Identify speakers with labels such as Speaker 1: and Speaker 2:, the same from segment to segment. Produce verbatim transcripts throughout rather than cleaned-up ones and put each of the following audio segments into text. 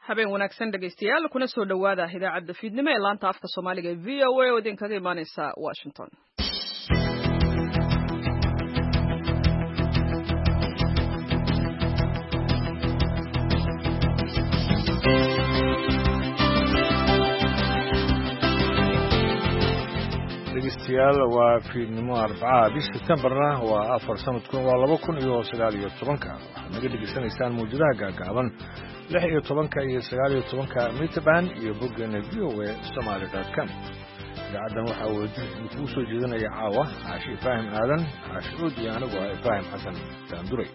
Speaker 1: habeen wanaagsan dhegaystayaal kuna soo dhawaada idaacadda fiidnimo ee laanta afka Soomaaliga ee V O A oo idinkaga imaanaysa Washington.
Speaker 2: dhegeystayaal waa fiidnimo Arbacada bisha September-na waa afar sanadkun waa laba kun iyo sagaal iyo tobanka waxaad naga dhegeysanaysaan mawjadaha gaagaaban lix iyo tobanka iyo sagaal iyo tobanka Meterband iyo boggeena V O A Somali dot com. idaacaddan waxaa wajih kuu soo jeedinaya caawa Caashi Ibraahim Aadan Caashi Uud iyo anigu ah Ibraahim Xasan Daanduray.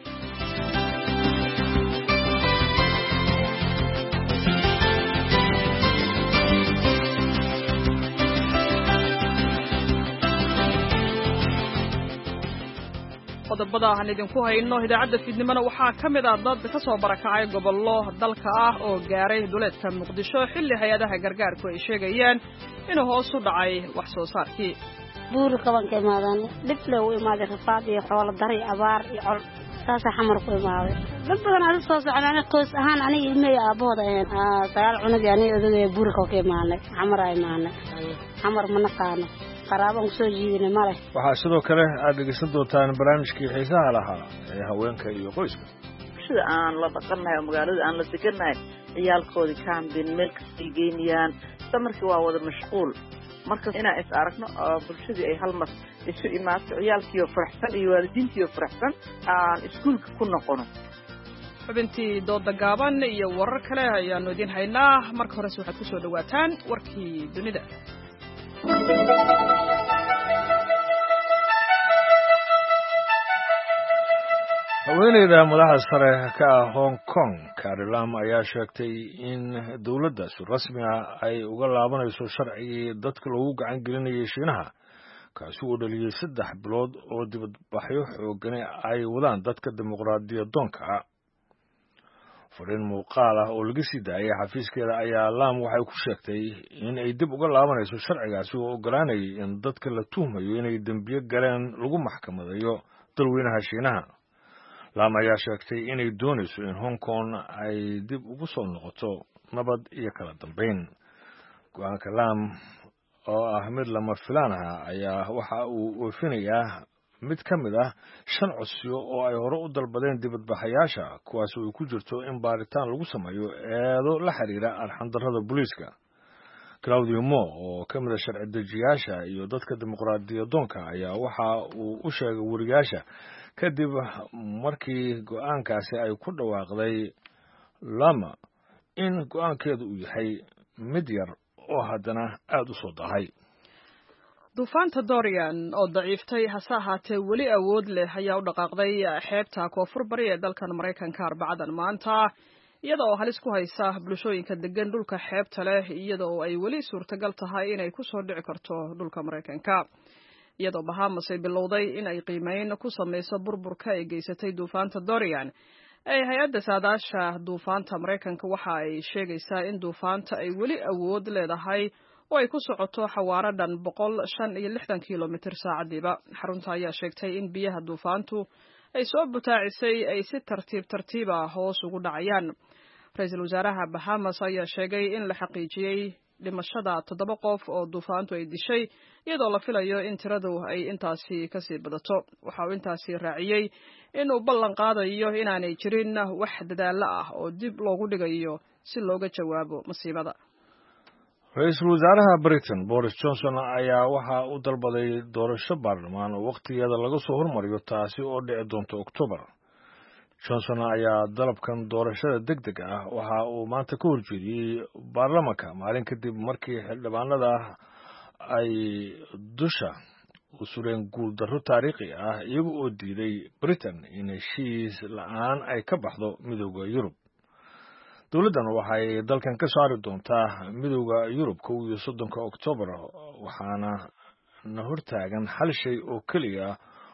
Speaker 1: qodobada aan idinku hayno idaacadda fiidnimona waxaa ka mid ah dad ka soo barakacay gobollo dalka ah oo gaaray duleedka Muqdisho xilli hay'adaha gargaarku ay sheegayaan inuu hoos u dhacay wax soo saarkii
Speaker 3: buur kaban ka imaadaan dib loo imaaday rafaad iyo xoolo dari abaar iyo col taas xamar ku imaaday dad badan aad soo soconaan qoys ahaan aniga ilmay aabooda ee sagaal cunug yani odagay buur ka ka imaanay xamar ay imaanay xamar ma naqaano qaraaban soo jiidina male
Speaker 2: waxaa sidoo kale aad dhegeysan doontaan barnaamijkii xiisaha lahaa ee haweenka iyo qoyska
Speaker 4: sida aan la dhaqanahay magaalada aan la deganahay ciyaalkoodii kaambin meel kasta geynayaan samarkii waa wada mashquul marka inaan is aragno bulshadii ay hal mar isu imaato ciyaalkiiyo faraxsan iyo waalidiintiiyo faraxsan aan iskuulka ku noqono
Speaker 1: xubintii dooda gaaban iyo warar kale ayaanu idin haynaa marka horese waxaad ku soo dhawaataan warkii dunida.
Speaker 2: haweeneyda madaxa sare ka ah Hong Kong Carrie Lam ayaa sheegtay in dawladda si rasmi ah ay uga laabanayso sharcigii dadka loogu gacan gelinayay Shiinaha kaasi oo dhaliyay saddex bilood oo dibadbaxyo xooggan ay wadaan dadka dimuqraadiyadoonka ah. fariin muuqaal ah oo laga sii daayay xafiiskeeda ayaa Lam waxay ku sheegtay in ay dib uga laabanayso sharcigaasi oo ogolaanayay in dadka la tuhmayo inay dambiyo galeen lagu maxkamadayo dalweynaha Shiinaha. Lam ayaa sheegtay inay doonayso in Hong Kong ay dib ugu soo noqoto nabad iyo kala dambeyn. Go'aanka Lam oo ah mid lama filaan ah ayaa waxa uu oofinayaa mid ka mid ah shan codsiyo oo ay hore u dalbadeen dibadbaxayaasha kuwaas oo ku jirto in baaritaan lagu sameeyo eedo la xiriira arxandarrada booliiska. Claudio Mo oo ka mid ah sharci dejiyaasha iyo dadka dimuqraadiyadoonka ayaa waxa uu u sheegay wariyaasha kadib markii go'aankaasi ay ku dhawaaqday Lama in go'aankeedu uu yahay mid yar oo haddana aad u soo dahay.
Speaker 1: duufaanta Dorian oo daciiftay hase ahaatee weli awood leh ayaa u dhaqaaqday xeebta koonfur bari ee dalkan Mareykanka Arbacadan maanta iyada oo halis ku haysa bulshooyinka degan dhulka xeebta leh iyada oo ay weli suurtagal tahay inay ku soo dhici karto dhulka Mareykanka. iyadoo Bahamas ay bilowday in ay qiimeyn ku sameyso burburka ay geysatay duufaanta Dorian ay hay'adda saadaasha duufaanta Mareykanka waxa ay sheegaysaa in duufaanta ay weli awood leedahay oo ay ku socoto xawaare dhan boqol shan iyo lixdan kiiloomitir saacadiiba. xarunta ayaa sheegtay in biyaha duufaantu ay soo butaacisay ay si tartiib tartiib ah hoos ugu dhacayaan. ra'iisul wasaaraha Bahamas ayaa sheegay in la xaqiijiyay dhimashada toddoba qof oo duufaantu ay dishay iyadoo la filayo in tiradu ay intaasi ka sii badato. waxa uu intaasi raaciyay in uu ballan qaadayo inaanay jirin wax dadaalo ah oo dib loogu dhigayo si looga jawaabo masiibada.
Speaker 2: ra'iisul wasaaraha Britain Boris Johnson ayaa waxa uu dalbaday doorasho baarlamaan oo waqtigeeda laga soo hormariyo taasi oo dhici doonto October. Johnson ayaa dalabkan doorashada degdeg ah waxa uu maanta ka horjeediyey baarlamaanka maalin kadib markii xildhibaanada ay dusha u sureen guul darro taariikhi ah iyaga oo diiday Britain in heshiis la'aan ay ka baxdo midowda Yurub. dawladdan waxay dalkan ka saari doontaa midowda Yurub kow iyo soddonka October waxaana na hortaagan hal shay oo keliya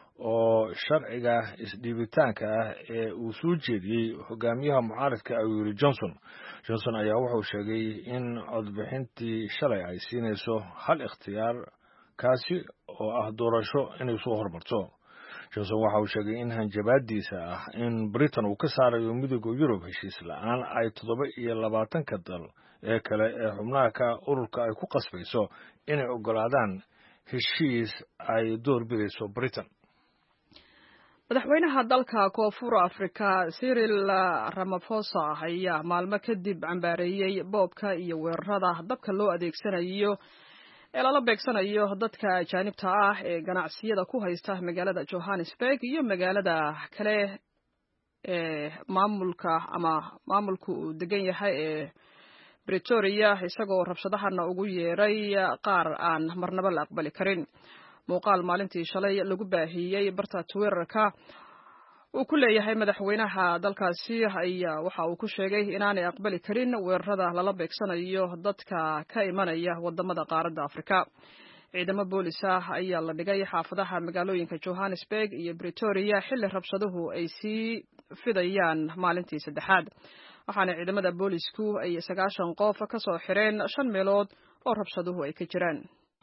Speaker 2: oo sharciga isdhiibitaanka ah ee uu soo jeediyey hogaamiyaha mucaaradka ayuu yiri Johnson. Johnson ayaa wuxuu sheegay in codbixintii shalay ay siinayso hal ikhtiyaar kaasi oo ah doorasho inay soo hormarto. johnson waxa uu sheegay in hanjabaadiisa ah in britain uu ka saarayo midowga yurub heshiis la-aan ay toddoba iyo labaatanka dal ee kale ee xubnaha ka ururka ay ku qasbayso inay oggolaadaan heshiis ay door bidayso britain.
Speaker 1: madaxweynaha dalka koonfur afrika Cyril Ramaphosa ayaa maalmo kadib cambaareeyay boobka iyo weerarada dabka loo adeegsanayo ee lala beegsanayo dadka ajaanibta ah ee ganacsiyada ku haysta magaalada Johannesburg iyo magaalada kale ee maamulka ama maamulku uu degan yahay ee Pretoria isagoo rabshadahana ugu yeeray qaar aan marnaba la aqbali karin. muuqaal maalintii shalay lagu baahiyey barta Twitterka uu ku leeyahay madaxweynaha dalkaasi ayaa waxa uu ku sheegay inaanay aqbali karin weerarada lala beegsanayo dadka ka imanaya wadamada qaaradda Afrika. ciidamo boolis ah ayaa la dhigay xaafadaha magaalooyinka Johannesburg iyo Pretoria xilli rabshaduhu ay sii fidayaan maalintii saddexaad. waxaana ciidamada boolisku ay sagaashan qof ka soo xireen shan meelood oo rabshaduhu ay ka jiraan.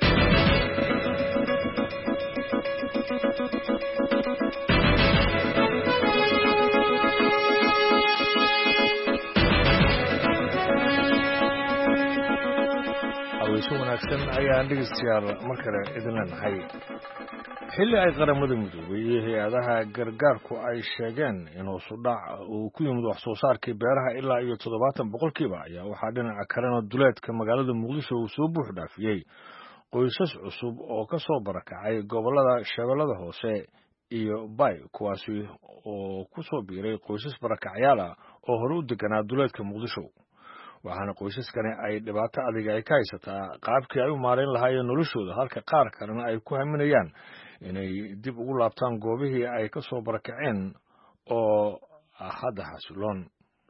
Speaker 2: haweenku wanaagsan ayaan dhegeystayaal mar kale idin leenahay. xilli ay qaramada midoobay iyo hay-adaha gargaarku ay sheegeen in hoos u dhac uu ku yimid wax soo saarkii beeraha ilaa iyo toddobaatan boqolkiiba ayaa waxaa dhinaca kalena duleedka magaalada muqdisho uu soo buux dhaafiyey qoysas cusub oo ka soo barakacay gobollada shabeellada hoose iyo bay kuwaasi oo ku soo biiray qoysas barakacyaal ah oo hore u deganaa duleedka muqdisho. waxaana qoysaskani ay dhibaato adiga ay ka haysataa qaabkii ay u maarayn lahaayeen noloshooda, halka qaar kalena ay ku haminayaan inay dib ugu laabtaan goobihii ay ka soo barakaceen oo hadda xasiloon.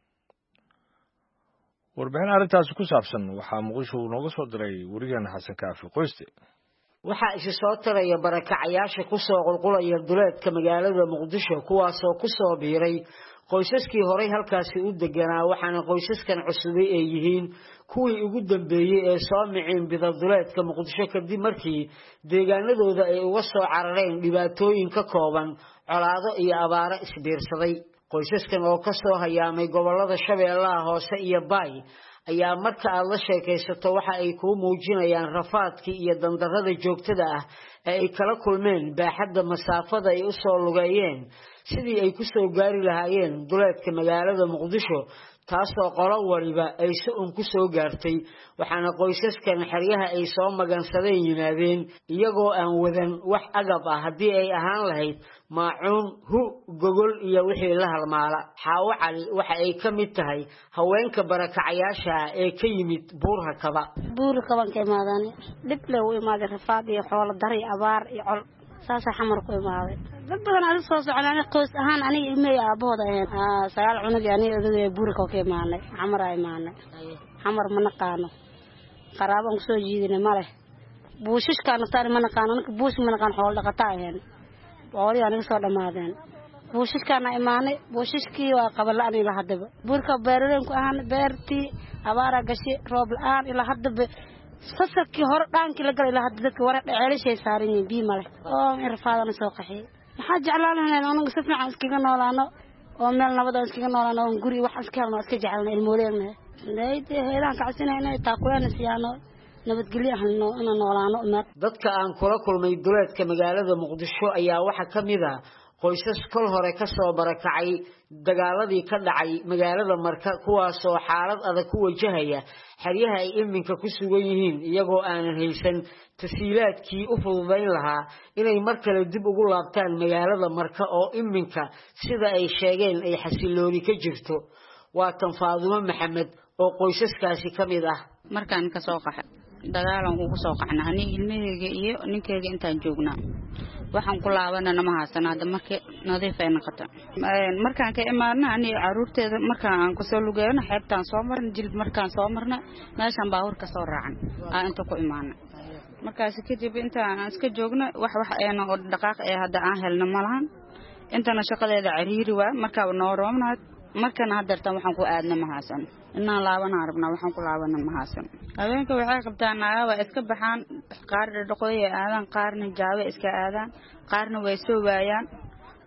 Speaker 2: warbixin arrintaasi ku saabsan waxaa muqdisho nooga soo diray wariyaheena xasan kaafi qoyste.
Speaker 5: waxaa isi soo tiraya barakacayaasha ku soo qulqulaya duleedka magaalada muqdisho kuwaasoo ku soo biiray qoysaskii horey halkaasi u deganaa, waxaana qoysaskan cusubay ay yihiin kuwii ugu dambeeyey ee soo miciin bida duleedka muqdisho kadib markii deegaanadooda ay uga soo carareen dhibaatooyin ka kooban colaado iyo abaaro isbiirsaday. qoysaskan oo ka soo hayaamay gobollada shabeellaha hoose iyo baay ayaa marka aad la sheekaysato waxa ay kuu muujinayaan rafaadkii iyo dandarrada joogtada ah ee ay kala kulmeen baaxadda masaafada ay u soo lugeeyeen sidii ay ku soo gaari lahaayeen duleedka magaalada muqdisho, taasoo qolo waliba ay si un ku soo gaartay. waxaana qoysaskan xeryaha ay soo magansadeen yimaadeen iyagoo aan wadan wax agab ah haddii ay ahaan lahayd maacuun, hu, gogol iyo wixii la halmaala. xaawo cali waxa ay ka mid tahay haweenka barakacayaasha ah ee ka yimid buurhakaba.
Speaker 3: buurhakaban ka imaadani dhib le u imaaday rafaad iyo xoolo dari abaar iyo col saasa xamar ku imaaday. dad badan aad soo soconaan qoys ahaan aniga ilmey aabooda ahayn sagaal cunug aniga odagay buurka ka imaanay xamar ay imaanay xamar ma naqaano qaraabo aan soo jiidinay male buushishkaana taan ma naqaano aniga buush ma naqaan xoolo dhaqata ahayn boori aniga soo dhamaadeen buushishkaana imaanay buushishkii waa qabala aniga la hadaba buurka beereen ku ahaan beertii abaara gashi roob la'aan ila hadaba safarkii hore dhaankii la galay ila hadda dadka wara ceelishay saaran yihiin bii male oo irfaadana soo qaxay. maxaa jeclaan lahayn anagu si fiican iskaga noolaano oo meel nabad ah iskaga noolaano oo guri wax iska helno iska jecelna ilmooleena leeytay heeran ka casinayna taaqweena siyaano nabadgelyo ahno in noolaano.
Speaker 5: dadka aan kula kulmay duleedka magaalada muqdisho ayaa waxa kamid ah qoysas kol hore ka soo barakacay dagaaladii ka dhacay magaalada Marka kuwaasoo xaalad adag ku wajahaya xeryaha ay iminka ku sugan yihiin iyagoo aanan haysan tasiilaadkii u fududayn lahaa inay mar kale dib ugu laabtaan magaalada Marka oo iminka sida ay sheegeen ay xasilooni ka jirto. waa tan Faadumo Maxamed oo qoysaskaasi kamid ah.
Speaker 6: markaan ka soo qaxay dagaalan ugu soo qaxnaa aniga ilmahayga iyo ninkayga intaan joognaa waxaan ku laabanana ma haasanaada markii nadiif ay noqoto. markaan ka imaadna aniga caruurteeda markaan aan ku soo lugeeyno xeebtaan soo marna jilb markaan soo marna meeshan baabuur ka soo raacan aan inta ku imaana. markaas kadib inta aan iska joogno wax wax ayna oo dhaqaaq ee hadda aan helno malahan intana shaqadeeda ciriiri waa markaa noo roomnaad markaan hadartan waxaan ku aadna ma haasan inaan laabana rabnaa waxaan ku laabana ma haasan. habeenka waxay qabtaan aawa iska baxaan qaar dhaqooy aadan qaarna jaawe iska aadaan qaarna way soo waayaan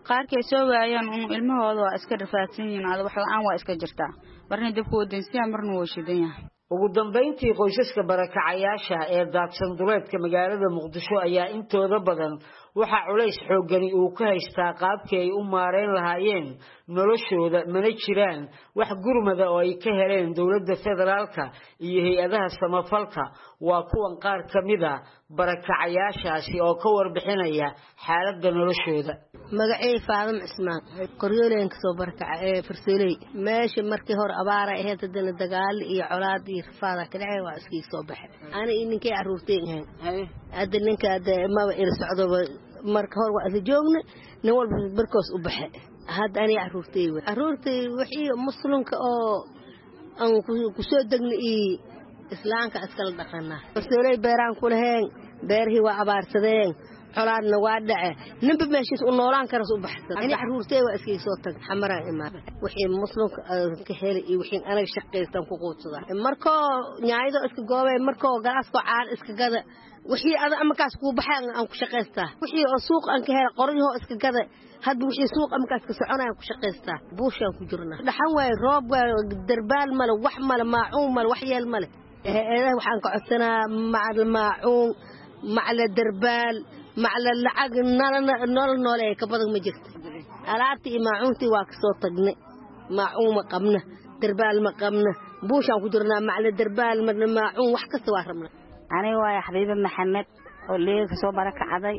Speaker 6: qaarkay soo waayaan ilmahooda waa iska rafaadsan yihiin aad wax la'aan waa iska jirtaa marna dabku wadansiya marna wuu shidan yahay
Speaker 5: ugu dambeyntii qoysaska barakacayaasha ee daadsan duleedka magaalada Muqdisho ayaa intooda badan waxa culays xoogani uu ka haystaa qaabkii ay u maareen lahaayeen noloshooda mana jiraan wax gurmada oo ay ka heleen dawladda federaalka iyo hay'adaha samafalka waa kuwan qaar kamida barakacayaashaasi oo ka warbixinaya xaaladda noloshooda
Speaker 3: magacay Faadam Ismaan qoryoleen ka soo barakacay farsoolay meesha markii hore abaar ay ahayd dana dagaal iyo colaad iyo faada ka dhacay waa iskii soo baxay ana ninkay caruurteen yahay hadda ninka hadda ma ila socdo marka hore waa joogna nin walba barkoos u baxay hadda ani caruurtay caruurtay wixii muslimka oo aan ku soo dagnay islaamka iskala dhaqana farsoolay beeraan ku lahayn beerhi waa abaarsadeen xolaadna waa dhace ninba meeshiis u noolaan karo u baxsan ani caruurtay waa iskii soo tag xamaraan imaan wixii muslimka ka helay iyo wixii anaga shaqeystan ku quudsada markoo nyaaydo iska goobay markoo galaasko caan iska gada wixii ada amakaas ku baxaan aan ku shaqeystaa wixii oo suuq aan ka helay qoryo iska gada hadba wixii suuq amakaas ka soconaya ku shaqeystaa buushaan ku jirna dhaxan way roob way darbaal male wax male maacuun male wax yeel male ee waxaan ka codsanaa macal maacuun macal darbaal macal lacag nolol nool ee ka badan ma jirto alaabtii maacuuntii waa ka soo tagnay maacuun ma qabna darbaal ma qabna buushaan ku jirnaa macal darbaal maacuun wax kasta waa rabna
Speaker 6: aniga waa xabiiba maxamed oo leeyahay ka soo barakacday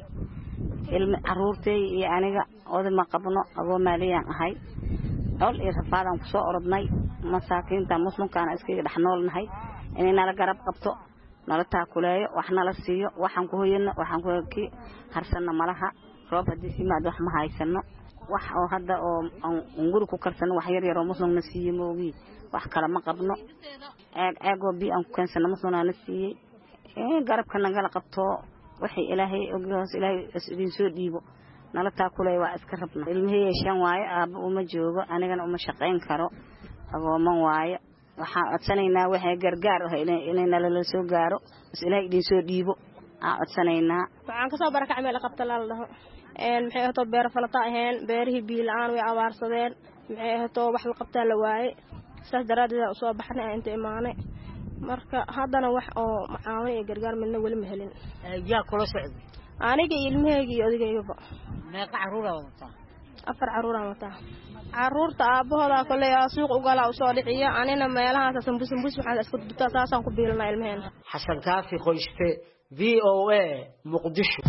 Speaker 6: ilma caruurtay iyo aniga oo ma qabno agoo maaliyaan ahay hol iyo safaadaan ku soo orodnay masaakiinta muslimkaana iskaga dhaxnoolnahay inay nala garab qabto nala taakuleeyo wax nala siiyo waxaan ku hoyino waxaan ku ki harsana malaha roob hadii simaad wax ma haysano wax oo hadda oo nguru ku karsano wax yar yar oo muslimna siiyo moogi wax kala ma qabno aag aago bi aan ku kansano muslimna siiyay ee garabka naga qabto wixii ilaahay ogyahay ilaahay isdin soo dhiibo nala taakuleeyo waa iska rabna ilmihii shan waaye aaba uma joogo anigana uma shaqeyn karo agooman waaye waxaan codsanaynaa waxay gargaar ah inay nala la soo gaaro ilaahay idin soo dhiibo aan codsanaynaa
Speaker 7: waxaan ka soo barakacay meel qabta la dhaho een maxay ahayd beer falata aheen beerihii biil aan way abaarsadeen maxay ahayd wax la qabtaa la waaye saas daraaddeed u soo baxnay inta imaanay marka haddana wax oo macaawin iyo gargaar midna wali ma helin
Speaker 5: yaa kula socday
Speaker 7: aniga ilmahayga iyo odaygayba
Speaker 5: meeqa caruur ah wadataa
Speaker 7: afar caruur ah wadataa caruurta aabahooda kulay suuq u gala u soo dhiciya anina meelahaas sanbus sanbus waxaan isku dubtaa taasaan ku biilnaa ilmaheena
Speaker 5: xasan kaafi qoyste V O A Muqdisho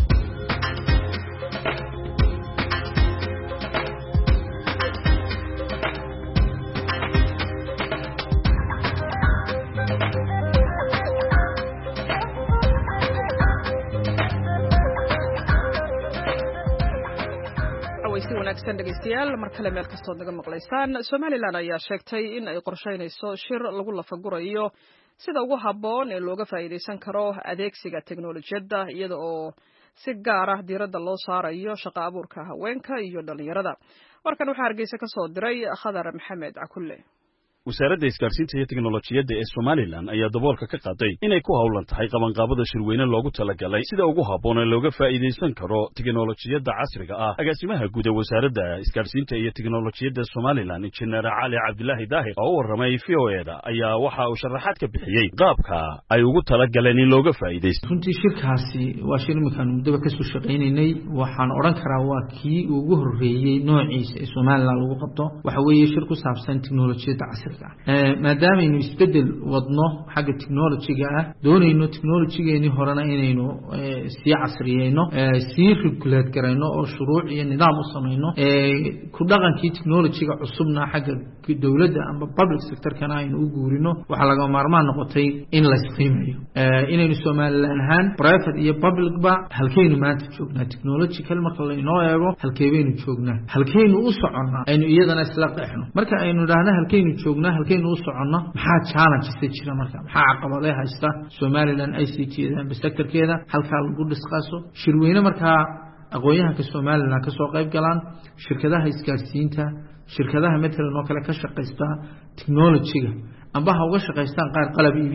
Speaker 1: wanaagsan dhageystayaal mar kale meel kastoo naga maqlaysaan Somaliland ayaa sheegtay in ay qorsheynayso shir lagu lafagurayo sida ugu habboon ee looga faa'iideysan karo adeegsiga teknolojiyadda iyada oo si gaar ah diiradda loo saarayo shaqo abuurka haweenka iyo dhalinyarada warkan waxaa Hargeysa ka soo diray Khadar Maxamed Cakulle
Speaker 8: wasaaradda isgaarsiinta iyo teknolojiyadda ee Somaliland ayaa daboolka ka qaaday inay ku hawlan tahay qabanqaabada shirweyne loogu talagalay sida ugu habboon ee looga faa'iideysan karo teknolojiyadda casriga ah agaasimaha guud ee wasaaradda isgaarsiinta iyo teknolojiyadda Somaliland Injineer Cali Cabdilaahi Daahir oo warramay V O A da ayaa waxa uu sharaxaad ka bixiyay qaabka ay ugu talagaleen in looga faa'iideysto
Speaker 9: runtii shirkaasi waa shir midkan muddo ka soo shaqeynay waxaan oran karaa waa kii ugu horeeyay noociisa ee Somaliland lagu qabto waxa weeye shir ku saabsan teknolojiyadda casriga maadaama aynu isbedel wadno xagga technology-ga ah doonayno technology-geeni horena inaynu sii casriyeyno sii regulate garayno oo shuruuc iyo nidaam u samayno ku dhaqankii technology-ga cusubna xagga dawladda ama public sector-kana aynu u guurino waxaa laga maarmaan noqotay in la isqiimeeyo inaynu Somaliland ahaan private iyo public ba halkaynu maanta joognaa technological marka la inoo eego halkeeynu joognaa halkaynu u soconnaa aynu iyadana isla qeexno marka aynu idhaahno halkaynu joognaa halkaynu u soconno maxaa challenges jira marka maxaa caqabadaha haysta Somaliland I C T-da ama sector-keeda halka lagu disqaaso shirweyne marka aqoonyahanka Somaliland ka soo qayb galaan shirkadaha isgaarsiinta shirkadaha matalan oo kale ka shaqeysta technology-ga amba ha uga shaqeystaan qaar qalab iibiya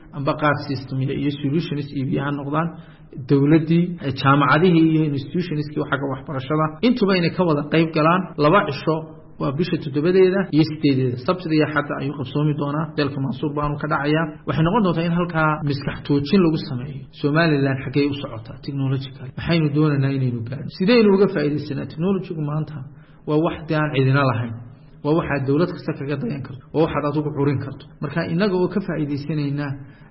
Speaker 9: amba qaar system iyo solutions iibiyaha noqdaan dawladii jaamacadihii iyo institutionskii xagga waxbarashada intuba inay ka wada qayb galaan laba cisho waa bisha toddobadeeda iyo sideedeeda sabtida xadda ayuu qabsoomi doonaa dalka Mansuur baanu ka dhacayaa waxay noqon doontaa in halkaa miskax toojin lagu sameeyo Soomaaliland xagee u socota technological waxaynu doonaynaa inaynu gaarno sidaynu uga faa'iideysanaa technology-gu maanta waa wax aan cidina lahayn waa waxa dawlad kasta kaga dayan karto waa waxa aad ugu xurin karto marka inaga oo ka faa'iideysanayna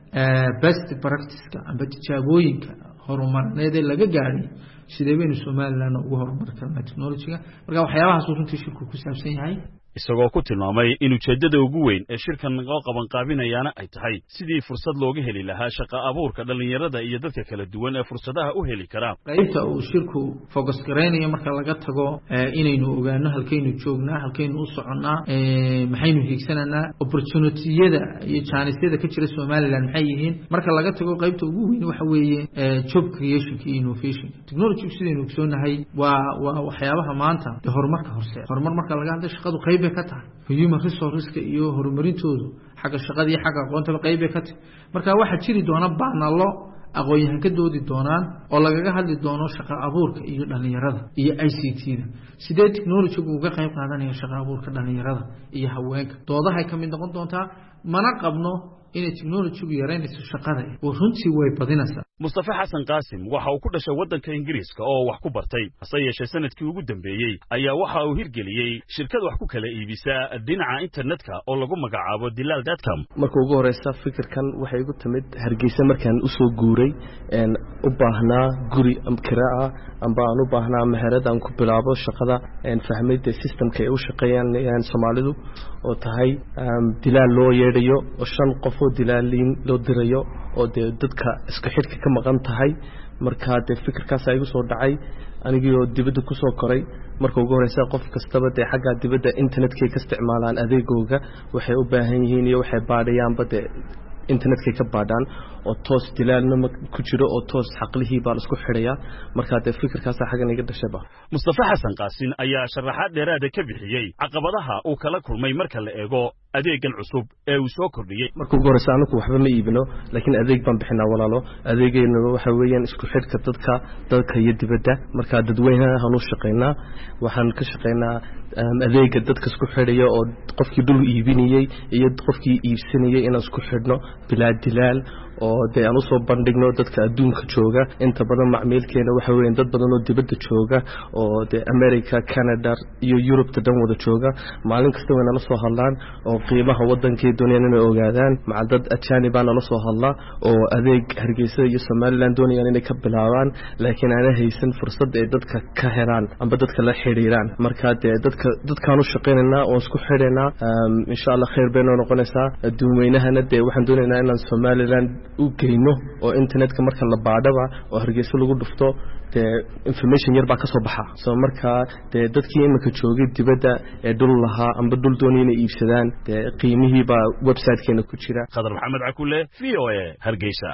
Speaker 9: best practice-ka amba tijaabooyinka horumarneed ee laga gaaray sidee baynu Soomaaliland ugu horumar karnaa technology-ga marka waxyaabahaas runtii shirku ku saabsan yahay
Speaker 8: isagoo ku tilmaamay in ujeedada ugu weyn ee shirkan loo qaban qaabinayaana ay tahay sidii fursad looga heli lahaa shaqo abuurka dhalinyarada iyo dadka kala duwan ee fursadaha u heli kara
Speaker 9: qaybta uu shirku focus gareynayo marka laga tago inaynu ogaano halkaynu joognaa halkaynu u soconaa maxaynu hiigsananaa opportunity-yada iyo chance-yada ka jira Soomaaliland maxay yihiin marka laga tago qaybta ugu weyn waxa weeye job creation iyo innovation technology sidaynu ogsoonahay waa waa waxyaabaha maanta horumarka horse horumar marka laga hadlo shaqadu qayb ka tahay human resources iyo horumarintoodu xagga shaqada iyo xagga aqoonta qayb ka tahay marka waxa jiri doona baanalo aqoon-yahan ka doodi doonaan oo lagaga hadli doono shaqo abuurka iyo dhalinyarada iyo I C T-da sidee technology-gu uga qayb qaadanaya shaqo abuurka dhalinyarada iyo haweenka doodaha ka mid noqon doontaa mana qabno inay technology-gu yareynayso shaqada oo runtii way badinaysaa
Speaker 8: Mustafa Xasan Qaasim waxa uu ku dhashay wadanka Ingiriiska oo wax ku bartay hase yeeshee sanadkii ugu dambeeyay ayaa waxa uu hirgeliyay shirkad wax ku kala iibisa dhinaca internetka oo lagu magacaabo dilal dot com
Speaker 10: markii ugu horeysa fikirkan waxay igu timid Hargeysa markaan u soo guuray een u baahnaa guri am kiraa amba aan u baahnaa meherad aan ku bilaabo shaqada een fahmayda systemka ay u shaqeeyaan Soomaalidu oo tahay dilal loo yeedhayo oo shan qof oo dilaalin loo dirayo oo dadka isku xidhka ka maqan tahay marka de fikirkaas ay igu soo dhacay anigoo dibadda ku soo koray marka ugu horeysa qof kastaba de xagga dibadda internetka ka isticmaalaan adeegooga waxay u baahan yihiin iyo waxay baadhayaan bade internetka ka baadhaan oo toos dilaalna ku jiro oo toos xaqlihii baa isku xidhaya marka de fikirkaas xagan iga dhashaba
Speaker 8: Mustafa Xasan Qaasin ayaa sharaxaad dheeraad ka bixiyay caqabadaha uu kala kulmay marka la eego adeegan cusub ee uu soo kordhiyay
Speaker 10: marka ugu horeysa anagu waxba ma iibino laakiin adeeg baan bixinaa walaalo adeegayna waxa weeyaan isku xidhka dadka dadka iyo dibadda marka dadweynaha aan u shaqeynaa waxaan ka shaqeynaa adeega dadka isku xidhaya oo qofkii dhul iibinayay iyo qofkii iibsanayay inaan isku xidhno bilaa dilaal oo de aan soo bandhigno dadka adduunka jooga inta badan macmiilkeena waxa weeyaan dad badan oo dibadda jooga oo de America Canada iyo Europe tan wada jooga maalin kasta way nala soo hadlaan oo qiimaha wadankii doonayaan inay ogaadaan maca dad ajnabi baan nala soo hadlaa oo adeeg Hargeysa iyo Somaliland doonayaan inay ka bilaabaan laakiin aan haysan fursad ay dadka ka helaan amba dadka la xiriiraan marka de dadka dadkaan u shaqeynaa oo isku xidheynaa insha Allah khayr bayna noqonaysaa adduumeynahana de waxaan doonaynaa inaan Somaliland u geyno oo internetka marka la baadhaba oo Hargeysa lagu dhufto de information yar baa ka soo baxa soo marka de dadkii imika joogay dibadda ee dhul lahaa amba dhul doonayna iibsadaan de qiimihii baa website-keena ku jira
Speaker 8: Qadar Maxamed Cakule V O A Hargeysa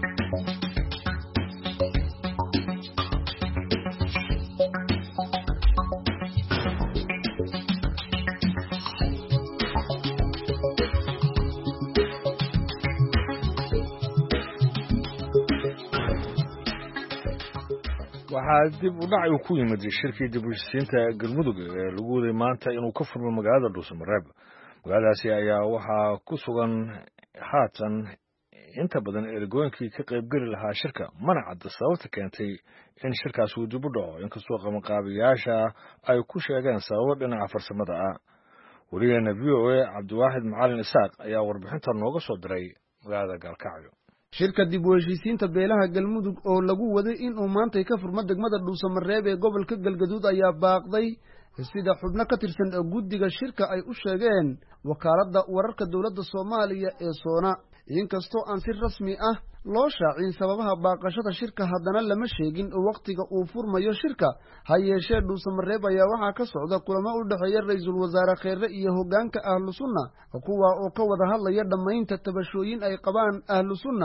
Speaker 2: waxaa dib u dhac uu ku yimid shirkii dib u heshiisiinta galmudug ee lagu waday maanta inuu ka furmo magaalada Dhuusamareeb magaaladaasi ayaa waxaa ku sugan haatan inta badan ergooyinkii ka qaybgeli lahaa shirka mana cadda sababta keentay in shirkaas uu dib u dhaco inkastoo qabanqaabiyaasha ay ku sheegeen sababo dhinaca farsamada ah wariyaheena V O A Cabdiwaaxid Macalin Isaaq ayaa warbixinta nooga soo diray magaalada Gaalkacyo
Speaker 11: shirka dib u heshiisiinta beelaha galmudug oo lagu waday inuu maanta ka furmo degmada Dhuusamareeb ee gobolka Galgaduud ayaa baaqday sida xubno ka tirsan guddiga shirka ay u sheegeen wakaaladda wararka dawladda Soomaaliya ee Soona inkastoo aan si rasmi ah loo shaacin sababaha baaqashada shirka haddana lama sheegin waqtiga uu furmayo shirka ha yeeshee Dhuusamareeb ayaa waxaa ka socda kulamo u dhaxeeya ra'iisul wasaare Khayre iyo hoggaanka ahlu sunna kuwa oo ka wada hadlaya dhamaynta tabashooyin ay qabaan ahlu sunna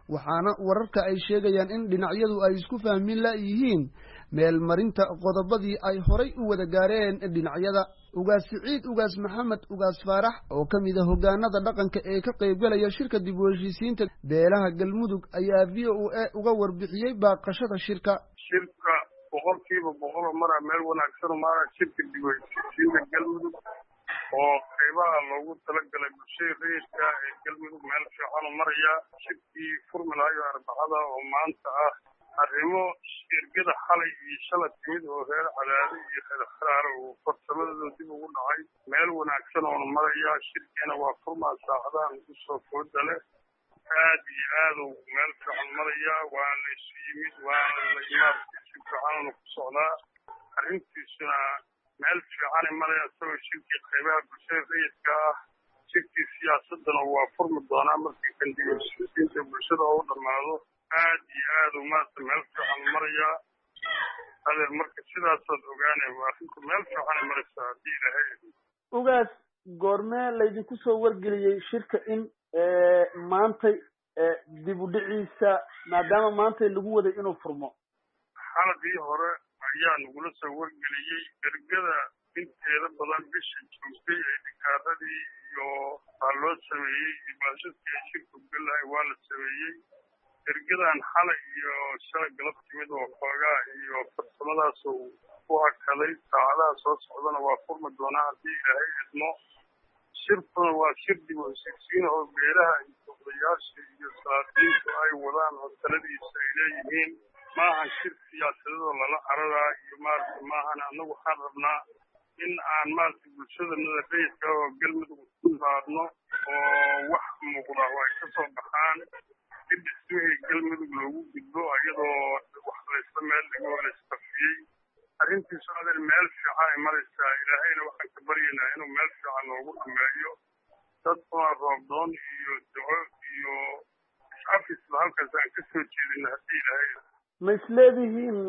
Speaker 11: waxaana wararka ay sheegayaan in dhinacyadu ay isku fahmin la yihiin meelmarinta qodobadii ay horay u wada gaareen dhinacyada. ugaas siciid ugaas maxamed ugaas faarax oo ka mid ah hogaanada dhaqanka ee ka qaybgalaya shirka dib u heshiisiinta beelaha galmudug ayaa v o a uga warbixiyey baaqashada shirka.
Speaker 12: shirka boqolkiiba boqol mara meel wanaagsan mara shirka dib u heshiisiinta galmudug oo qaybaha loogu talagalay bulshada rayidka ee galmudug meel fiican u maraya. shirkii furmilaayo arbacada oo maanta ah arrimo shirkada xalay iyo shalay timid oo reer cadaadi iyo reer xaraare oo farsamadooda dib ugu dhacay meel wanaagsan oo maraya. shirkeena waa furmaa saacadahan ugu soo fooda leh aad iyo aad u meel fiican maraya. waa la isu yimid waana la imaarkii si fiicanuna ku socdaa arrintiisuna meel fiican maraya isagoo shirkii qaybaha bulshada rayidka ah. shirkii siyaasadana waa furmi doonaa markii kan dib u heshiisiinta bulshada oo dhammaado. aad iyo aad u maanta meel fiican maraya adeer marka sidaasaad ogaanay waa arrinku meel fiican maraysa haddii ilaahay.
Speaker 13: ugaas goormee laydinku soo wargeliyey shirka in maantay dib u dhiciisa maadaama maantay lagu waday inuu furmo?
Speaker 12: xaladii hore ayaa nagula soo wargeliyey ergada inteeda badan bisha joogtay ee dhikaaradii iyo waa loo sameeyey iyo baashadkii ay shirku galahay waa la sameeyey. ergadan xalay iyo shalay galab timid oo xoogaa iyo farsamadaas ku hakaday saacadaha soo socdana waa furmi doonaa haddii ilaahay idmo. shirkuna waa shir dib u heshiisiin oo beelaha iyo odayaasha iyo salaadiintu ay wadaan oo taladiisa ay leeyihiin. maahan shir siyaasadadoo lala cararaa iyo maarata maahan annagu waxaan rabnaa in aan maarata bulshadanada rayidka oo galmudug ku saarno oo wax muuqda oo ay ka soo baxaan in dhismihii galmudug loogu gudbo iyadoo wax laysla meel dhigo laysfafiyey. arrintiisu adeer meel fiican ay maraysaa. ilaahayna waxaan ka baryaynaa inuu meel fiican noogu dhameeyo. dadkuna roobdoon iyo duco iyo is-afisba halkaas aan ka soo jeedina haddii ilaahay.
Speaker 13: ma isleedihiin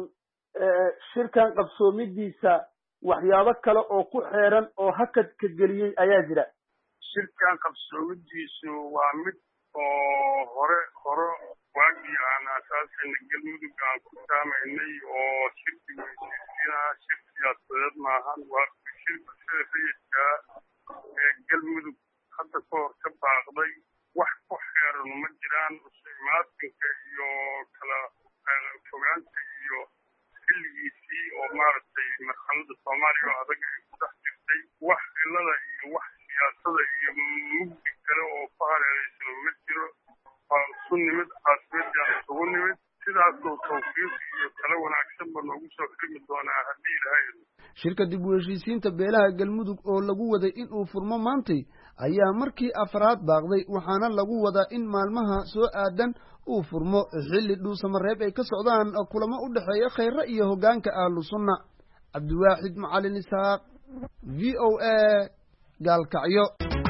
Speaker 13: shirkan qabsoomidiisa waxyaabo kale oo ku xeeran oo hakadka geliyey ayaa jira?
Speaker 12: shirkan qabsoomidiisu waa mid oo hore hore waagii aan asaasayna galmudug aan ku saamaynay oo shirkiga heshiisiina shir siyaasadeed maahan. waa shir bulshada rayidka ee galmudug hadda ka hor ka baaqday. wax ku xeeran ma jiraan. imaatinka iyo kala fogaanta iyo xilligiisii oo maaragtay marxalada soomaaliya oo adag ay ku dhex jirtay wax cilada iyo wax siyaasada iyo mugdi kale oo ku hareeraysan ma jiro. waa isu nimid caasimadiaan isugu nimid sidaasoo tawfiiq iyo kala wanaagsanba noogu soo xirmi doonaa haddii ilaahay.
Speaker 11: shirka dib u heshiisiinta beelaha galmudug oo lagu waday in uu furmo maantay ayaa markii afraad baaqday waxaana lagu wadaa in maalmaha soo aadan uu furmo xilli dhuusamareeb ay ka socdaan kulamo u dhexeeya khayre iyo hoggaanka ahlu sunna. cabdiwaaxid macalin isaaq v o a gaalkacyo.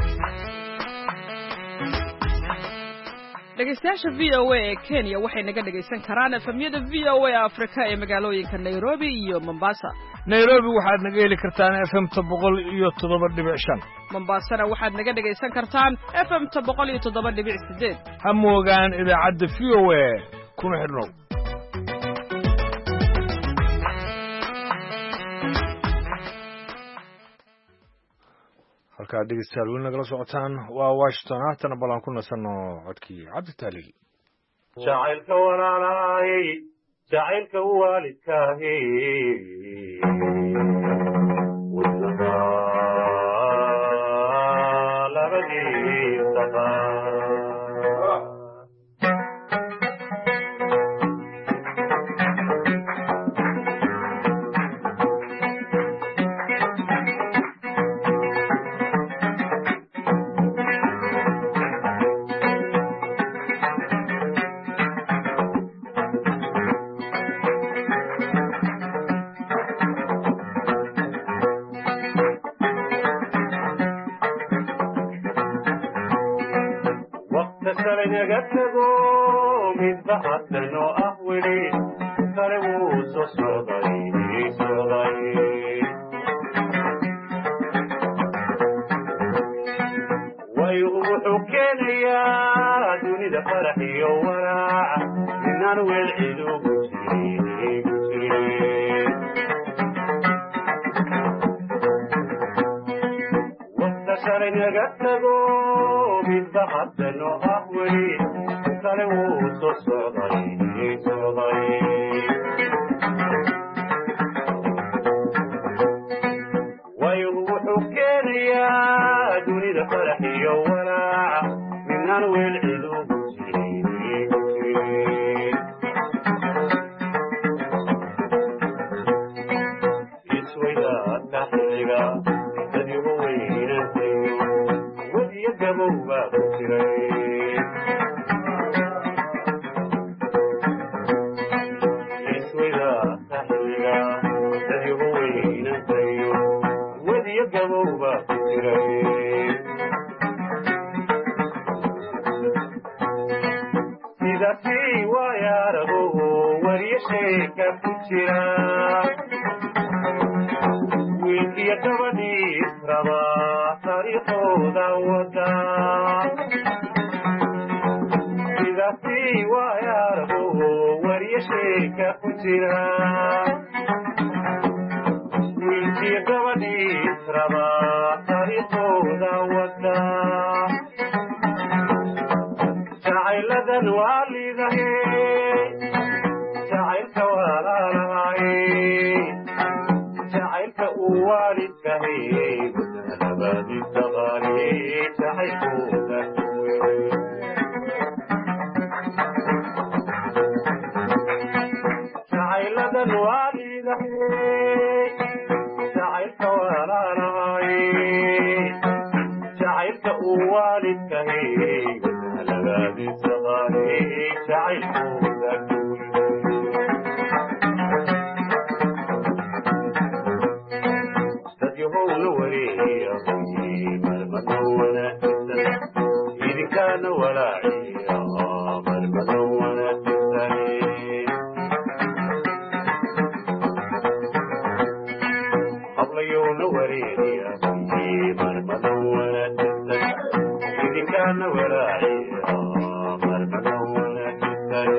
Speaker 1: dhegeystayaasha v o a ee Kenya waxay naga dhegeysan karaan efemyada v o a Afrika ee magaalooyinka Nairobi iyo Mombasa.
Speaker 2: Nairobi waxaad naga heli kartaan F M boqol iyo toddoba dhibic shan.
Speaker 1: Mombasana waxaad naga dhegeysan kartaan F M boqol iyo toddoba dhibic sideed.
Speaker 2: Ha moogaan idaacadda V O A kuna xidhnow. halkaa dhegeystayaal weli nagala socotaan waa Washington haatana balan ku nasano codkii Cabdi Taaliil.
Speaker 14: jacaylka walaalahay jacaylka waalidkaahi wadnaha labadii safar dunida farax iyo walaaca ninaan welcid ugu jirin waqta shalay naga tago midba haddano ah weli kale wuu soo socday socday wuxuu keenayaa dunida farax iyo walaaca ninaan welcid ugu jirin isweydaadka xilliga dadigu weynantayo wadiyo gabow baa ku jiray isweydaadka xilliga dadigu weynantayo wadiyo gabow baa ku jiray sidaasii waayaarago wariyo sheeka ku jira wiilkiyo gabadhii israba taariikhooda wada sidaasii waayaarago wariyo sheeka ku jira wiilkiyo gabadhii israba taariikhooda wada jacayladan waa liidahe jacaylka walaalahay jacaylka uu waalidkahay labaadiisa qaali jacaylkooda jacayladan waa liidahe jacaylka walaalahay jacaylka uu waalidkahay labaadiisa qaali jacaylkooda dadyahowna wareeyahay marmada wanaagsan idinkaana walaaciya marmada wanaagsan hablayowna wareeyahay marmada wanaagsan idinkaana walaaciya marmada wanaagsan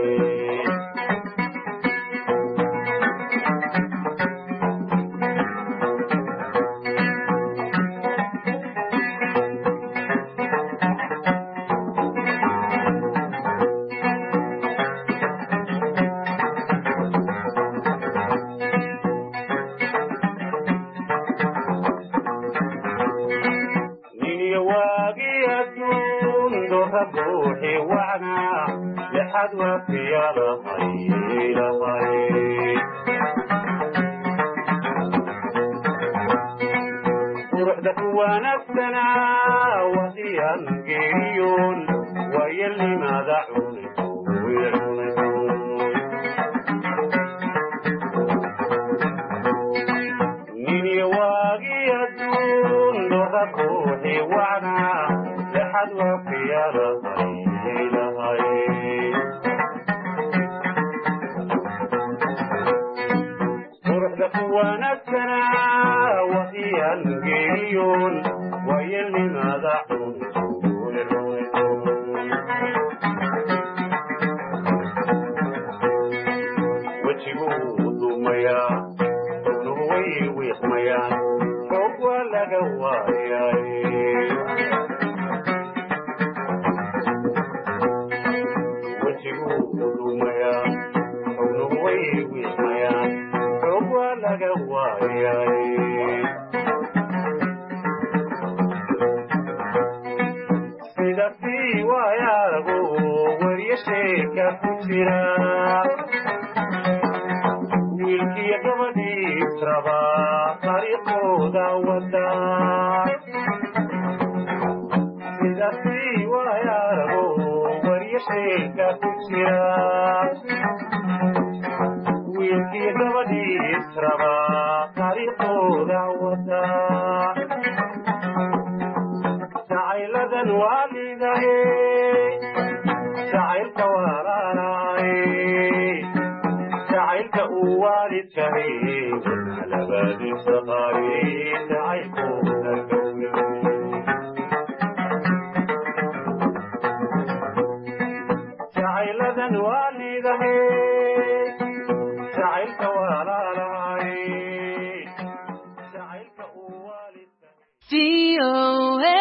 Speaker 14: ruuxi wacna lixad wafiya lahay lahay quruxda ku wanaagsana wadiyan geeriyoon wayelnimaada cunayso nini waagi adduun dora ruuxi wacna lixad wafiya lahay lahay quruxda ku wanaagsana wadiyan geeriyoon wayelnimaada cunayso wejiguu dumayaa xubnuhu way wiiqmayaan xoog waa laga waayay wejiguu dumayaa xubnuhu way wiiqmayaan xoog waa laga waayay sidasii waayaaragu wariyo sheeka ku jira wiilkiyo gabadhii israba tariiqooda wada sidasii waayaaragu wariyo sheeka ku jira wiilkiyo gabadhii israba tariiqooda wada jacayladan waalidahe jacaylka walaalahay jacaylka uu waalidkahay labadiisa qaari jacaylkooda gowray waalidkahe jacaylka walaalahay jacaylka uu waalidkahe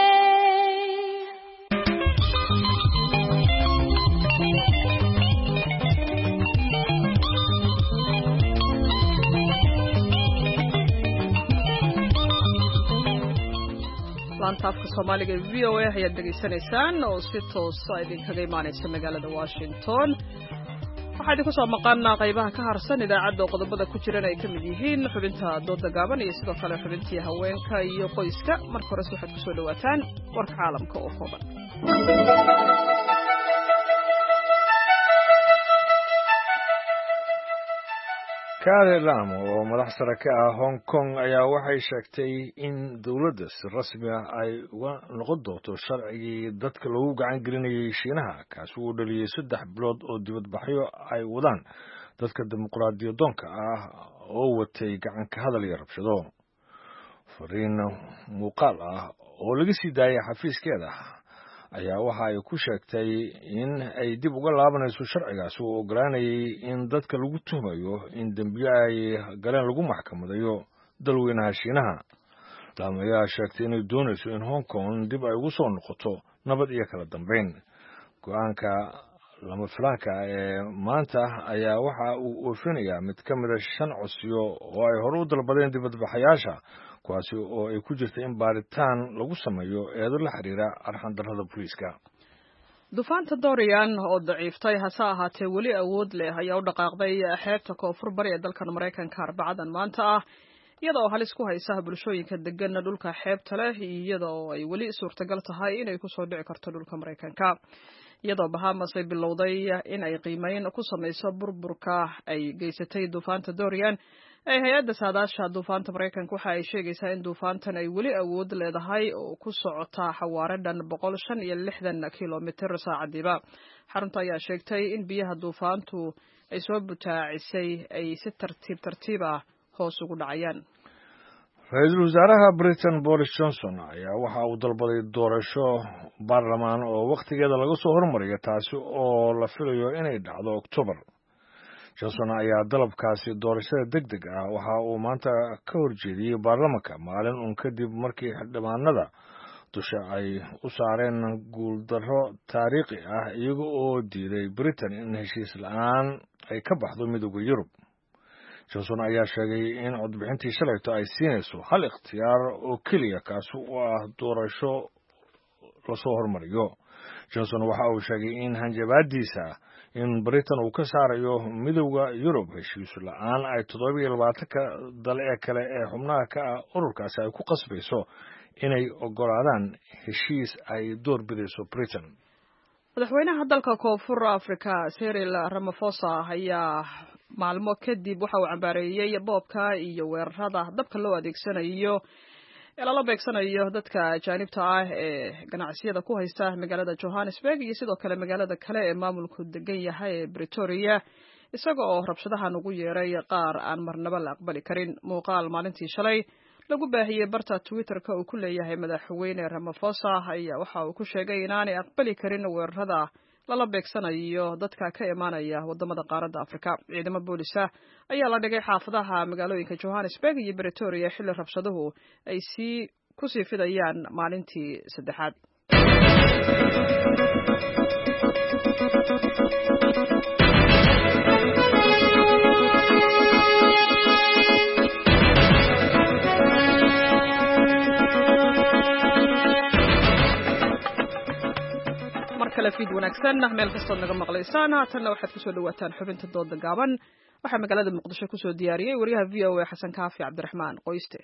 Speaker 1: laanta afka Soomaaliga ee V O A ayaad dhageysanaysaan oo si toos ah idinkaga imaanaysa magaalada Washington. waxaa idinku soo maqannaa qaybaha ka harsan idaacadda qodobada ku jiran ay ka mid yihiin xubinta dooda gaaban iyo sidoo kale xubintii haweenka iyo qoyska. marka hore waxaad ku soo dhawaataan warka caalamka oo kooban.
Speaker 2: Carrie Lam oo madax sare ka ah Hong Kong ayaa waxay sheegtay in dawladda si rasmi ah ay uga noqon doonto sharcigii dadka lagu gacan gelinayay Shiinaha kaas uu dhaliyay saddex bilood oo dibadbaxyo ay wadaan dadka dimuqraadiyadoonka ah oo watay gacan ka hadal iyo rabshado. fariin muuqaal ah oo laga sii daayay xafiiskeeda ayaa waxa ay ku sheegtay in ay dib uga laabanayso sharcigaas oo ogolaanayay in dadka lagu tuhmayo in dambiyo ay galeen lagu maxkamadayo dalweynaha Shiinaha. Lam ayaa sheegtay inay doonayso in Hong Kong dib ay ugu soo noqoto nabad iyo kala dambeyn. Go'aanka lama filaanka ee maanta ayaa waxa uu oofinayaa mid ka mid ah shan codsiyo oo ay hore u dalbadeen dibadbaxayaasha kuwaasi oo ay ku jirta in baaritaan lagu sameeyo eedo la xiriira arxan darrada booliiska.
Speaker 1: duufaanta Dorian oo daciiftay hase ahaatee weli awood leh ayaa u dhaqaaqday xeebta koonfur bari ee dalkan Mareykanka Arbacadan maanta ah iyadoo halis ku haysa bulshooyinka degan dhulka xeebta leh iyadoo ay weli suurtagal tahay inay ku soo dhici karto dhulka Mareykanka. iyadoo Bahamas ay bilowday in ay qiimeyn ku sameyso burburka ay geysatay duufaanta Dorian ay hay'adda saadaasha duufaanta Mareykanka waxa ay sheegaysaa in duufaantan ay weli awood leedahay oo ku socota xawaare dhan boqol shan iyo lixdan kiiloomitir saacadiiba. xarunta ayaa sheegtay in biyaha duufaantu ay soo butaacisay ay si tartiib tartiib ah hoos ugu dhacayaan.
Speaker 2: Ra'iisul Wasaaraha Britain Boris Johnson ayaa waxa uu dalbaday doorasho baarlamaan oo waqtigeeda laga soo hormariyo taasi oo la filayo inay dhacdo October. Johnson ayaa dalabkaasi doorashada degdeg ah waxa uu maanta ka horjeediyay baarlamaanka maalin uun kadib markii xildhibaanada dusha ay u saareen guuldarro taariikhi ah iyaga oo diiday Britain in heshiis la'aan ay ka baxdo midowga Yurub. Johnson ayaa sheegay in codbixintii shalayto ay siinayso hal ikhtiyaar oo keliya kaas oo ah doorasho la soo hormariyo. Johnson waxa uu sheegay in hanjabaadiisa in Britain uu ka saarayo midowga Yurub heshiis la'aan ay toddoba iyo labaatanka dal ee kale ee xubnaha ka ah ururkaasi ay ku qasbayso inay ogolaadaan heshiis ay door bidayso Britain.
Speaker 1: madaxweynaha dalka koonfur Afrika Cyril Ramaphosa ayaa maalmo kadib waxa uu cambaareeyay boobka iyo weerarada dabka loo adeegsanayo ee lala beegsanayo dadka ajaanibta ah ee ganacsiyada ku haysta magaalada Johannesburg iyo sidoo kale magaalada kale ee maamulku degan yahay ee Pretoria isagoo oo rabshadahan ugu yeeray qaar aan marnaba la aqbali karin. muuqaal maalintii shalay lagu baahiyay barta Twitter-ka uu ku leeyahay madaxweyne Ramaphosa ayaa waxa uu ku sheegay inaanay aqbali karin weerarada lala beegsanayo dadka ka imaanaya wadamada qaaradda Afrika. ciidamo booliska ayaa la dhigay xaafadaha magaalooyinka Johannesburg iyo Pretoria xilli rabshaduhu ay sii ku sii fidayaan maalintii saddexaad. kala fiid wanaagsan meel kastoo naga maqlaysaan haatanna waxaad ku soo dhawaataan xubinta dooda gaaban waxaa magaalada muqdisho ku soo diyaariyay wariyaha v o a xasan kaafi cabdiraxmaan qoyste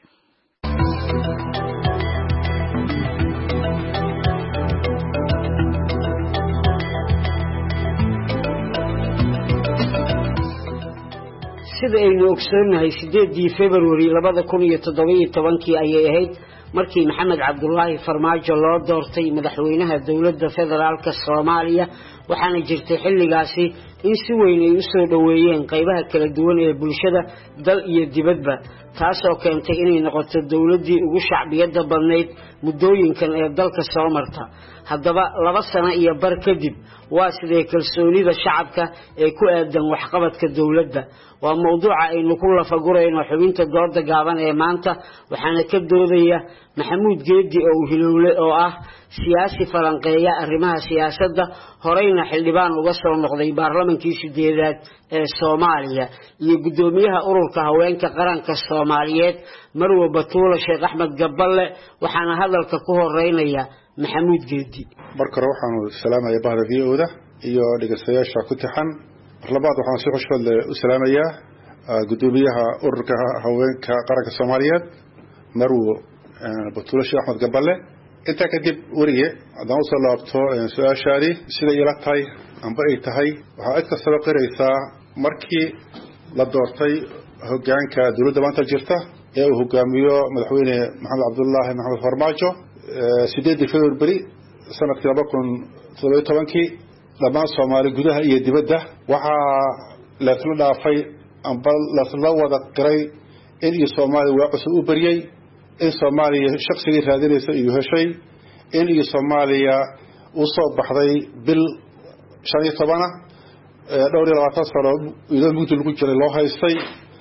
Speaker 5: sida aynu ogsoonnahay sideedii February labada kun iyo toddoba iyo tobankii ayay ahayd markii Maxamed Cabdullaahi Farmaajo loo doortay madaxweynaha dawladda federaalka Soomaaliya waxaana jirtay xilligaasi in si weyn ay u soo dhaweeyeen qaybaha kala duwan ee bulshada dal iyo dibadba taasoo keentay inay noqoto dawladdii ugu shacbiyadda badnayd muddooyinkan ee dalka soo marta haddaba laba sano iyo bar kadib waa sidee kalsoonida shacabka ee ku aadan waxqabadka dawladda waa mowduuca aynu ku lafagurayno xubinta dooda gaaban ee maanta waxaana ka doodaya maxamuud geedi oo hilowle oo ah siyaasi falanqeeya arrimaha siyaasadda horeyna xildhibaan uga soo noqday baarlamankii sideedaad ee Soomaaliya iyo gudoomiyaha ururka haweenka qaranka Soomaaliyeed Marwo Batuula Sheekh Axmed Gaballe waxaana hadalka ku horeynaya maxamuud geedi
Speaker 15: marka waxaan salaamayaa bahda V O da iyo dhageystayaasha ku taxan labaad waxaan si xushmad leh u salaamayaa gudoomiyaha ururka haweenka qaranka Soomaaliyeed Marwo Batuula Sheekh Axmed Gaballe inta kadib wariye hadaan u soo laabto su'aashaadi sida ila tahay amba ay tahay waxa ay ka sabaqiraysaa markii la doortay hoggaanka dawladda maanta jirta ee uu hogaamiyo madaxweyne Maxamed Cabdullaahi Maxamed Farmaajo sideedii February sanadkii laba kun toddoba iyo tobankii dhammaan Soomaali gudaha iyo dibadda waxa la isla dhaafay amba la isla wada qiray in Soomaali waa cusub u bariyay in Soomaaliya shakhsiga raadinaysa iyo heshay in Soomaaliya uu soo baxday bil shan iyo toban dhowr iyo labaatan sano iyadoo muddo lagu jiray loo haystay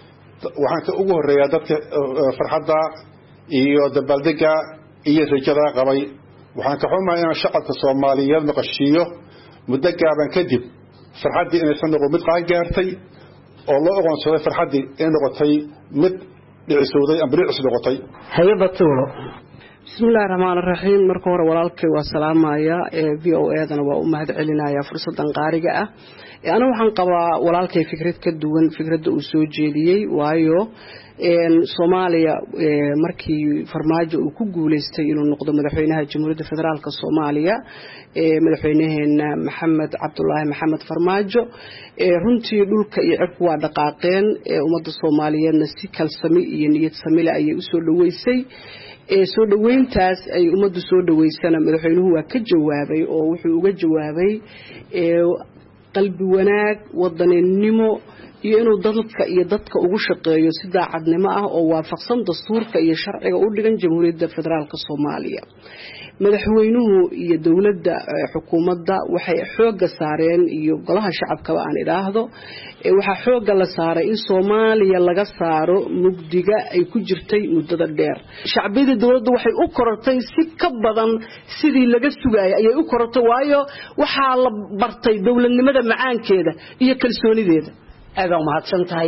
Speaker 15: waxaan ka ugu horeeyaa dadka farxadda iyo dabaaldega iyo rajada qabay waxaan ka xumahay in shacabka Soomaaliyeed maqashiyo muddo gaaban kadib farxaddii inaysan noqon mid qaan gaartay oo loo aqoonsaday farxaddii inay noqotay mid dhicisooday amba dhicis noqotay
Speaker 5: hay'adda tuulo
Speaker 16: bismillaahir rahmaanir rahiim marka hore walaalkay waa salaamaya ee V O A dana waa u mahad celinaya fursadan qaariga ah ee ana waxaan qabaa walaalkay fikrad ka duwan fikradda uu soo jeediyay waayo een Soomaaliya markii Farmaajo uu ku guuleystay inuu noqdo madaxweynaha Jamhuuriyadda Federaalka Soomaaliya ee madaxweynaheena Maxamed Cabdullaahi Maxamed Farmaajo ee runtii dhulka iyo cirku waa dhaqaaqeen ee ummadda Soomaaliyeedna si kalsami iyo niyad sami leh ayay u soo dhaweysay ee soo dhaweyntaas ay ummaddu soo dhaweysana madaxweynuhu waa ka jawaabay oo wuxuu uga jawaabay ee qalbi wanaag wadaninimo iyo inuu dadka iyo dadka ugu shaqeeyo si daacadnimo ah oo waafaqsan dastuurka iyo sharciga u dhigan Jamhuuriyadda Federaalka Soomaaliya madaxweynuhu iyo dawladda xukuumadda waxay xoog saareen iyo golaha shacabka aan iraahdo ee waxa xoog la saaray in Soomaaliya laga saaro mugdiga ay ku jirtay muddada dheer shacbiyada dawladdu waxay u korortay si ka badan sidii laga sugayay ayay u korortay waayo waxa la bartay dawladnimada macaankeeda iyo kalsoonideeda
Speaker 5: aad u mahadsan tahay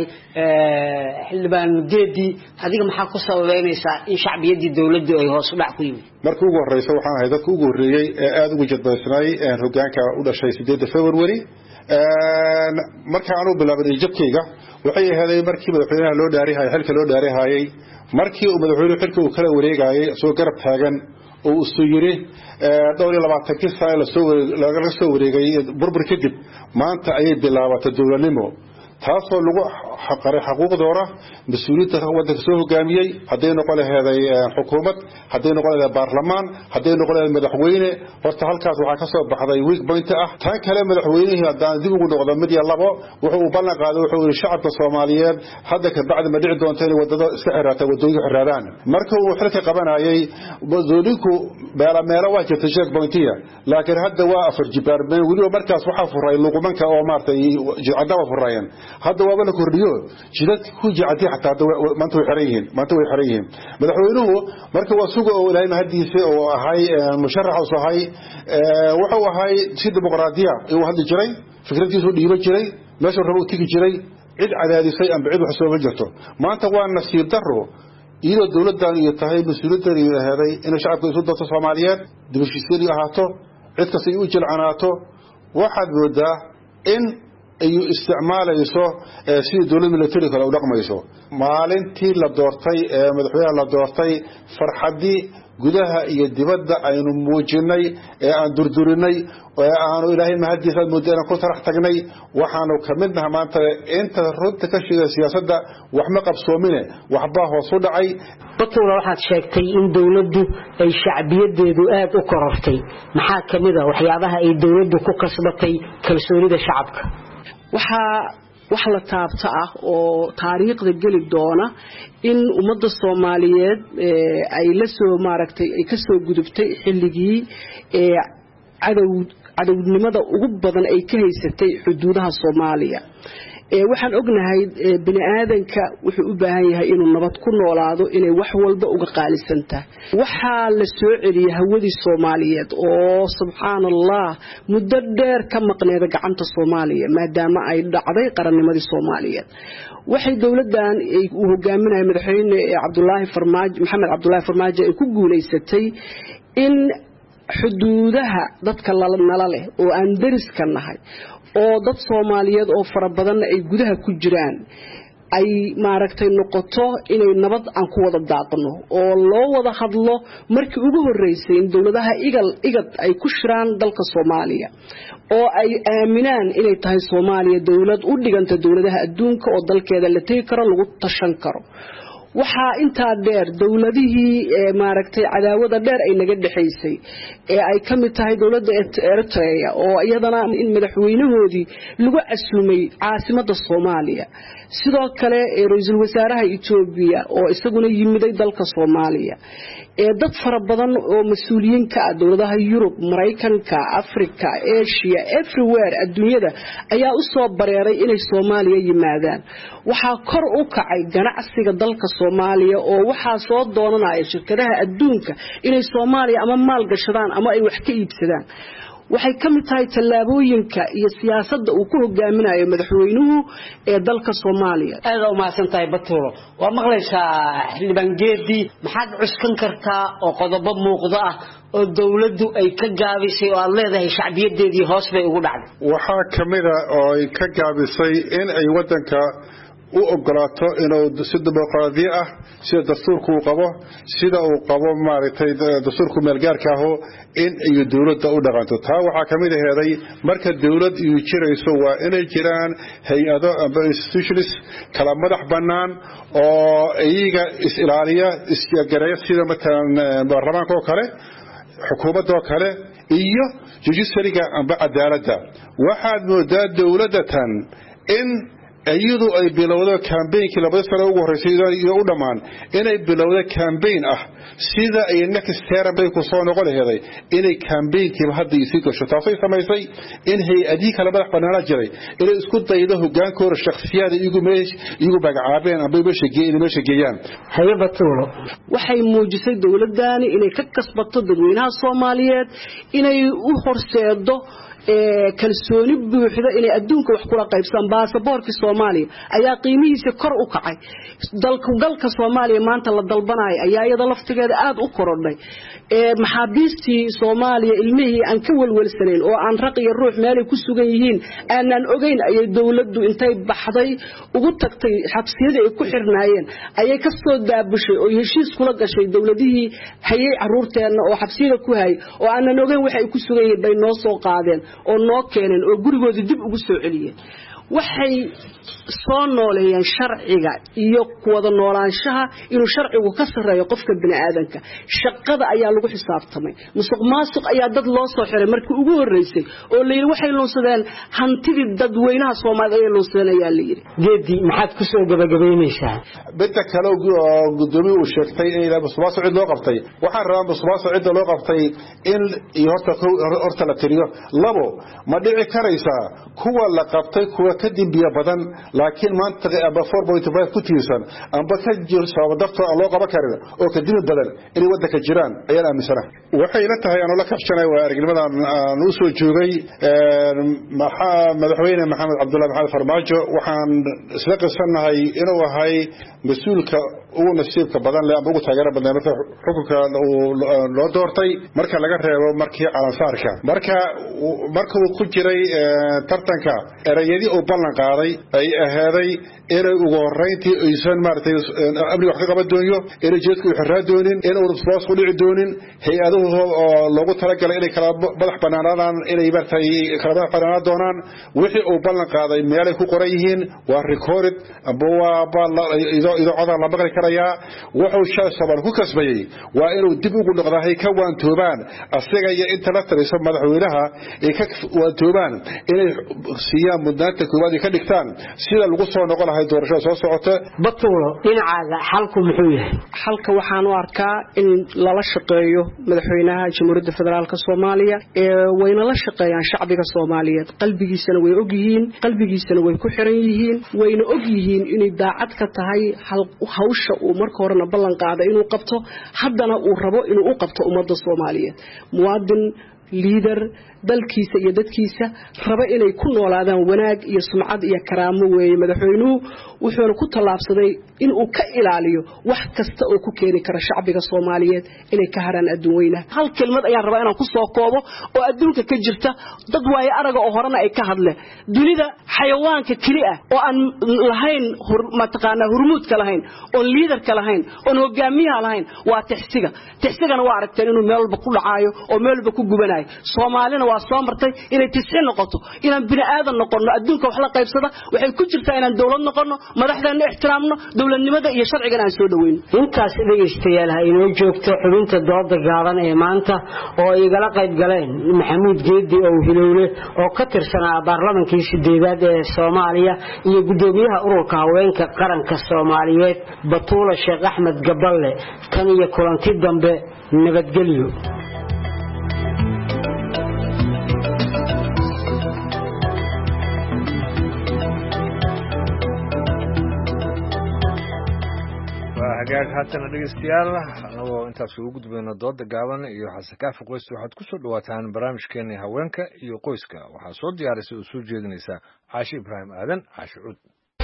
Speaker 5: ee xildhibaan geedi adiga maxaa ku sababeynaysaa in shacbiyadii dawladdu ay hoos u dhac ku yimid
Speaker 15: markii ugu horreysay waxaan ahay dadka ugu horreeyay ee aad ugu jadbaysnay ee hoggaanka u dhashay sideedii February ee marka aanu bilaabay jabkayga waxay ahayd markii madaxweynaha loo dhaariyay xilka loo dhaariyay markii uu madaxweynuhu xilka uu kala wareegayay soo garab taagan oo uu soo yiri dhowr iyo labaatan sano la soo laga soo wareegay burbur kadib maanta ayay bilaabatay dawladnimo taasoo lagu xaqaray xuquuqdooda mas'uuliyadda waddanka soo hogaamiyay haday noqon lahayd xukuumad haday noqon lahayd baarlamaan haday noqon lahayd madaxweyne horta halkaas waxa ka soo baxday week point ah tan kale madaxweynaha hadaan dib ugu noqdo mid iyo labo wuxuu ballan qaaday wuxuu yiri shacabka Soomaaliyeed hadda ka bacdi ma dhici doonto in wadada iska xiraata wadooyinka xiraadaan marka uu xilka qabanayay wadooyinku beela meelo waa jirta check pointiya laakiin hadda waa afar jibaar been waliba markaas waxa furay luqumanka oo maartay jicadaba furayeen hadda waa la kordhiyo jidadku ku jicatay xataa maanta way xirayeen maanta way xirayeen madaxweynuhu marka waa sugo oo ilaahay mahadiisa oo ahay musharax oo ahay wuxuu ahay si dimuqraadiya uu hadli jiray fikradiisu dhiibo jiray meesha rabo tigi jiray cid cadaadisay am cid wax soo ma jirto maanta waa nasiib daro iyadoo dawladdan iyo tahay mas'uuliyadda iyo heeday in shacabka isu dadka Soomaaliyeed dibashiisii ahaato cid kasta ay u jilcanaato waxaad moodaa in ay isticmaalayso si dawladda military kale u dhaqmayso maalintii la doortay ee madaxweynaha la doortay farxadii gudaha iyo dibadda aynu muujinay ee aan durdurinay oo aanu ilaahay mahadiisa mudana ku tarax tagnay waxaanu kamidnahay maanta inta runta ka shaqeeya siyaasadda wax ma qabsoomine waxba hoos u dhacay
Speaker 5: dadkuna waxaad sheegtay in dawladdu ay shacbiyadeedu aad u korortay maxaa kamid ah waxyaabaha ay dawladdu ku kasbatay kalsoonida shacabka
Speaker 16: waxaa wax la taabta ah oo taariikhda geli doona in ummadda Soomaaliyeed ay la soo maaragtay ay ka soo gudubtay xilligii ee cadow cadownimada ugu badan ay ka haysatay xuduudaha Soomaaliya ee waxaan ognahay bini aadanka wuxuu u baahan yahay inuu nabad ku noolaado inay wax walba uga qaalisantaa waxa la soo celiyay hawadii Soomaaliyeed oo subxaanallah muddo dheer ka maqneeda gacanta Soomaaliya maadaama ay dhacday qarannimadii Soomaaliyeed waxay dawladdan ay u hogaaminayeen madaxweyne Cabdullaahi Farmaajo Maxamed Cabdullaahi Farmaajo ay ku guuleysatay in xuduudaha dadka nala leh oo aan dariska nahay oo dad Soomaaliyeed oo fara badan ay gudaha ku jiraan ay maaragtay noqoto inay nabad aan ku wada daaqno oo loo wada hadlo markii ugu horeysay in dawladaha igal igad ay ku shiraan dalka Soomaaliya oo ay aaminaan inay tahay Soomaaliya dawlad u dhiganta dawladaha adduunka oo dalkeeda la tagi karo lagu tashan karo waxa inta dheer dawladihii ee maaragtay cadaawada dheer ay naga dhaxaysay ee ay kamid tahay dawladda Eritrea oo iyadana in madaxweynahoodii lagu asumay caasimadda Soomaaliya sidoo kale ra'iisul wasaaraha Itoobiya oo isaguna yimiday dalka Soomaaliya ee dad fara badan oo mas'uuliyiin ka ah dawladaha Yurub Mareykanka Afrika Asia everywhere adduunyada ayaa u soo bareeray inay Soomaaliya yimaadaan waxa kor u kacay ganacsiga dalka Soomaaliya oo waxa soo doonanaya shirkadaha adduunka inay Soomaaliya ama maal gashadaan ama ay wax ka iibsadaan waxay kamid tahay tallaabooyinka iyo siyaasadda uu ku hogaaminayo madaxweynuhu ee dalka Soomaaliya
Speaker 5: aad u maasan tahay Batulo waa maqlaysaa xildhibaan Geedi maxaad cuskan kartaa oo qodobo muuqda ah oo dawladdu ay ka gaabisay oo aad leedahay shacbiyadeedii hoos bay ugu dhacday
Speaker 15: waxa kamida oo ay ka gaabisay in ay wadanka u ogolaato inuu si dimuqraadi ah sida dastuurku qabo sida uu qabo maartay dastuurku meelgaarka ah in ay dawladda u dhaqanto taa waxa kamid aheeday marka dawlad uu jirayso waa inay jiraan hay'ado ama institutions kala madax banaan oo iyaga is ilaaliya isgareeya sida matalan baarlamaanka oo kale xukuumadda oo kale iyo judiciaryga amba cadaaladda waxaad moodaa dawladdan in ayadu ay bilowdo campaign labada sano ugu horeysay iyo u dhamaan inay bilowdo campaign ah sida ay next term bay ku soo noqon lahayd inay campaign-kii hadda isii gasho taasay samaysay in hay-adii kala madax banaana jiray inay isku daydo hogaankooda shakhsiyaad iyagu meesh iyagu bagacaabeen amba meesha geeyeen meesha geeyaan
Speaker 16: hay'adatulo waxay muujisay dawladdaani inay ka kasbato dadweynaha Soomaaliyeed inay u horseedo ee kalsooni buuxda inay adduunka wax kula qaybsan baasaboorka Soomaaliya ayaa qiimihiisa kor u kacay dalka galka Soomaaliya maanta la dalbanay ayaa iyada laftigeeda aad u korodhay ee maxaabiistii Soomaaliya ilmihii aan ka walwalsanayn oo aan raq iyo ruux meel ay ku sugan yihiin aanan ogeyn ayay dawladdu intay baxday ugu tagtay xabsiyada ay ku xirnaayeen ayay ka soo daabushay oo heshiis kula gashay dawladihii hayay caruurteena oo xabsiyada ku hay oo aanan ogeyn waxa ay ku sugan yihiin bay noo soo qaadeen oo noo keeneen oo gurigooda dib ugu soo celiyeen waxay soo nooleeyeen sharciga iyo kuwada noolaanshaha inuu sharcigu ka sareeyo qofka bini aadanka shaqada ayaa lagu xisaabtamay musuqmaasuq ayaa dad loo soo xiray markii ugu horeysay oo leeyahay waxay loonsadeen hantidii dadweynaha Soomaaliyeed ee loonsadeen ayaa la yiri
Speaker 5: geedi maxaad ku soo gabagabeynaysaa
Speaker 15: bidda kale oo gudoomiye uu sheegtay in la musuqmaasuq loo qabtay waxaan rabaa musuqmaasuq loo qabtay in iyo horta horta la tiriyo labo ma dhici karaysa kuwa la qabtay kuwa ka dambiya badan laakiin maanta aba four point five ku tiirsan amba ka jir sababta loo qaban karo oo ka dib badan in wadanka jiraan ayaan aaminsanahay waxay la tahay anoo la kabshanay waa aragnimadan aan u soo joogay madaxweyne Maxamed Cabdullaahi Maxamed Farmaajo waxaan isla qisanahay inuu ahay mas'uulka ugu nasiibka badan leh amba ugu taageero badan marka xukunka loo doortay marka laga reebo markii calansaarka marka marka uu ku jiray tartanka erayadii oo ballan qaaday ay ahaaday inay ugu horeyntii aysan maaragtay amniga wax ka qaban doonyo inay jeedku u xirraa doonin in uu boos ku dhici doonin hay-aduhu oo loogu talagalay inay kala madax banaanaadaan inay maaragtay kala madax banaanaan doonaan wixii uu ballan qaaday meelay ku qoran yihiin waa recorded amba waa idaacada la maqli karayaa wuxuu shacabka ku kasbayay waa inuu dib ugu noqdahay ka waantoobaan asaga iyo inta la taliso madaxweynaha ay ka waantoobaan inay siiyaan mudnaanta koowaad ka dhigtaan sida lagu soo noqon lahay doorashada soo socota.
Speaker 5: Batuulo dhinacaaga xalku muxuu yahay?
Speaker 16: Xalka waxaan u arkaa in lala shaqeeyo madaxweynaha Jamhuuriyadda Federaalka Soomaaliya ee wayna la shaqeeyaan shacbiga Soomaaliyeed qalbigiisana way og yihiin qalbigiisana way ku xiran yihiin wayna og yihiin inay daacad ka tahay hawsha uu marka horena ballan qaaday inuu qabto haddana uu rabo inuu u qabto ummadda Soomaaliyeed muwaadin leader dalkiisa iyo dadkiisa raba inay ku noolaadaan wanaag iyo sumcad iyo karaamo weeye madaxweynuhu wuxuu ku talaabsaday in uu ka ilaaliyo wax kasta oo ku keeni kara shacbiga Soomaaliyeed inay ka haraan adduunweynaha hal kelmad ayaan rabaa inaan ku soo koobo oo adduunka ka jirta dad waay araga oo horena ay ka hadleen dunida xayawaanka kaliya oo aan lahayn mataqaana hormuud ka lahayn oo leader ka lahayn oo hogaamiyaha lahayn waa tixsiga tixsigana waa aragteen inuu meel walba ku dhacaayo oo meel walba ku gubanayo Soomaalina waa soo martay inay tisciin noqoto inaan bini aadan noqono adduunka wax la qaybsada waxay ku jirtaa inaan dawlad noqono madaxdeena ixtiraamno dawladnimada iyo sharciga aan soo dhaweyn
Speaker 5: intaas dhageystayaal ha inoo joogto xubinta dooda gaaban ee maanta oo ay igala qayb galeen Maxamuud Geedi oo Hilowle oo ka tirsanaa baarlamaankii sideedaad ee Soomaaliya iyo gudoomiyaha ururka haweenka qaranka Soomaaliyeed Batuulo Sheekh Axmed Gaballe tan iyo kulanti dambe nabadgelyo.
Speaker 2: hagaag haatan dhageystayaal anagoo intaas ugu gudbayno dooda gaaban iyo xasakaaf qoys waxaad ku soo dhawaataan barnaamijkeena haweenka iyo qoyska waxaa soo diyaarisay oo soo jeedinaysa Caashi Ibraahim Aadan Caashi Cud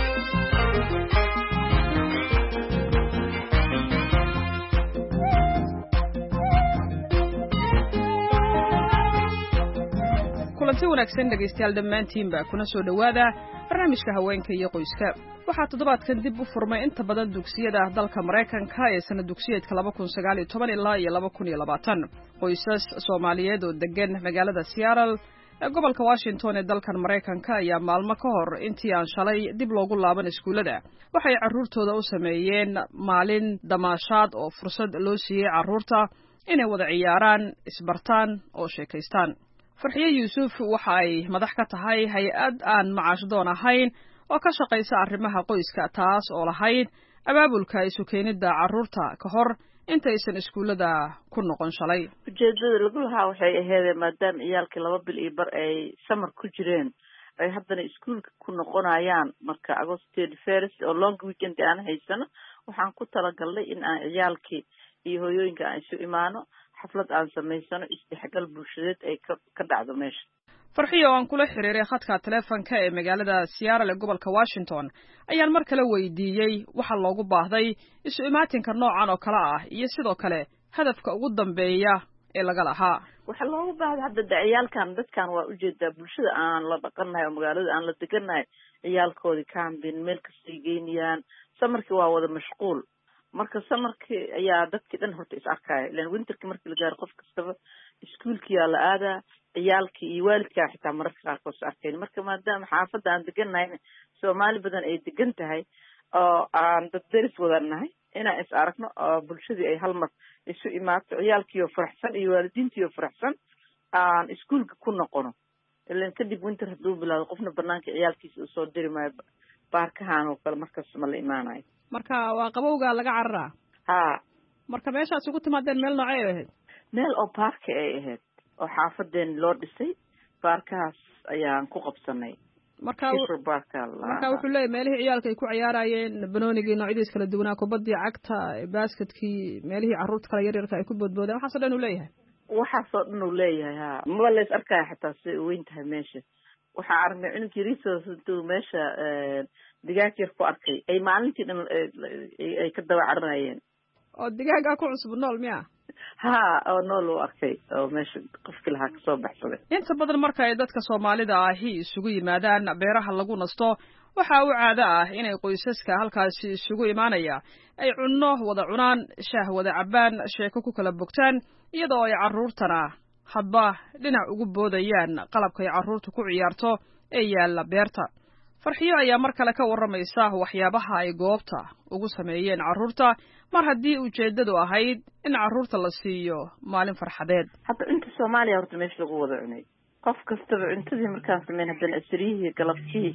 Speaker 1: kulanti wanaagsan dhageystayaal dhammaantiinba kuna soo dhawaada barnaamijka haweenka iyo qoyska waxaa toddobaadkan dib u furmay inta badan dugsiyada dalka Mareykanka ee sanad dugsiyeedka laba kun sagaal iyo toban ilaa iyo laba kun iyo labaatan qoysas Soomaaliyeed oo degan magaalada Seattle ee gobolka Washington ee dalkan Mareykanka ayaa maalmo ka hor intii aan shalay dib loogu laaban iskuulada waxay carruurtooda u sameeyeen maalin damaashaad oo fursad loo siiyay carruurta inay wada ciyaaraan isbartaan oo sheekaystaan Farxiye Yuusuf waxa ay madax ka tahay hay'ad aan macaash doon ahayn oo ka shaqeysa arrimaha qoyska taas oo lahayd abaabulka isu keenida carruurta ka hor intaysan iskuulada ku noqon shalay
Speaker 4: ujeedada lagu lahaa waxay ahayd maadaama ciyaalkii laba bil iyo bar ay summer ku jireen ay haddana iskuulka ku noqonayaan marka August first oo long weekend aan haysano waxaan ku talagalnay in aan ciyaalkii iyo hooyooyinka aan isu imaano xaflad aan sameysano isdhexgal bulshadeed ay ka dhacdo meesha
Speaker 1: Farxiyo aan kula xiriiray khadka telefoonka ee magaalada Seattle ee gobolka Washington ayaan mar kale weydiiyay waxa loogu baahday isu imaatinka noocan oo kala ah iyo sidoo kale hadafka ugu dambeeya ee laga lahaa
Speaker 4: waxa loogu baahday hadda ciyaalkan dadkan waa ujeedaa bulshada aan la dhaqanahay oo magaalada aan la deganahay ciyaalkoodii camping meel kasta geynayaan samarkii waa wada mashquul marka samarkii ayaa dadkii dhan horta is arkaya ilaan winterkii markii la gaaro qof kastaba iskuulkii yaa la aadaa ciyaalkii iyo waalidkaa xitaa mararka qaarkood is arkeen marka maadaama xaafadda aan degannahay Soomaali badan ay degan tahay oo aan dad deris wada nahay inaan is aragno oo bulshadii ay hal mar isu imaato ciyaalkii oo faraxsan iyo waalidiintii oo faraxsan aan iskuulka ku noqono ilaan kadib winter hadduu bilaado qofna banaanka ciyaalkiisa usoo diri maayo baarkahan oo kale markaas ma la imaanayo
Speaker 1: marka waa qabowga laga cararaa
Speaker 4: ha
Speaker 1: marka meeshaas ugu timaadeen meel noocay ahayd
Speaker 4: meel oo baarka ay ahayd oo xaafadeen loo dhisay baarkaas ayaan ku qabsanay
Speaker 1: marka marka wuxuu leeyahay meelihii ciyaalka ay ku ciyaarayeen banoonigii noocyadiis kala duwanaa kubadii cagta basketkii meelihii carruurta kala yaryarka ay ku boodboodeen waxaasoo dhan uu leeyahay
Speaker 4: waxaasoo dhan uu leeyahay ha maba leys arkaya xataa si weyn tahay meesha waxaan aragnay cunugii resource intuu meesha digaag yar ku arkay ay maalintii dhan ay ka daba caranayeen
Speaker 1: oo digaagaa ku cusub nool miya
Speaker 4: ha oo nool u arkay oo meesha qofkii lahaa kasoo baxsaday
Speaker 1: inta badan marka ay dadka Soomaalida ahi isugu yimaadaan beeraha lagu nasto waxa uu caado ah inay qoysaska halkaasi isugu imaanaya ay cunno wada cunaan, shaah wada cabbaan, sheeko ku kala bogtaan, iyadoo ay carruurtana hadba dhinac ugu boodayaan qalabkay carruurtu ku ciyaarto ee yaalla beerta. Farxiyo ayaa mar kale ka warramaysa waxyaabaha ay goobta ugu sameeyeen carruurta, mar haddii ujeeddadu ahayd in carruurta la siiyo maalin farxadeed.
Speaker 4: hadda inta Soomaaliya horta meesha lagu wada cunay, qof kastaba cuntadii markaan sameyn haddana asriyihii galabtii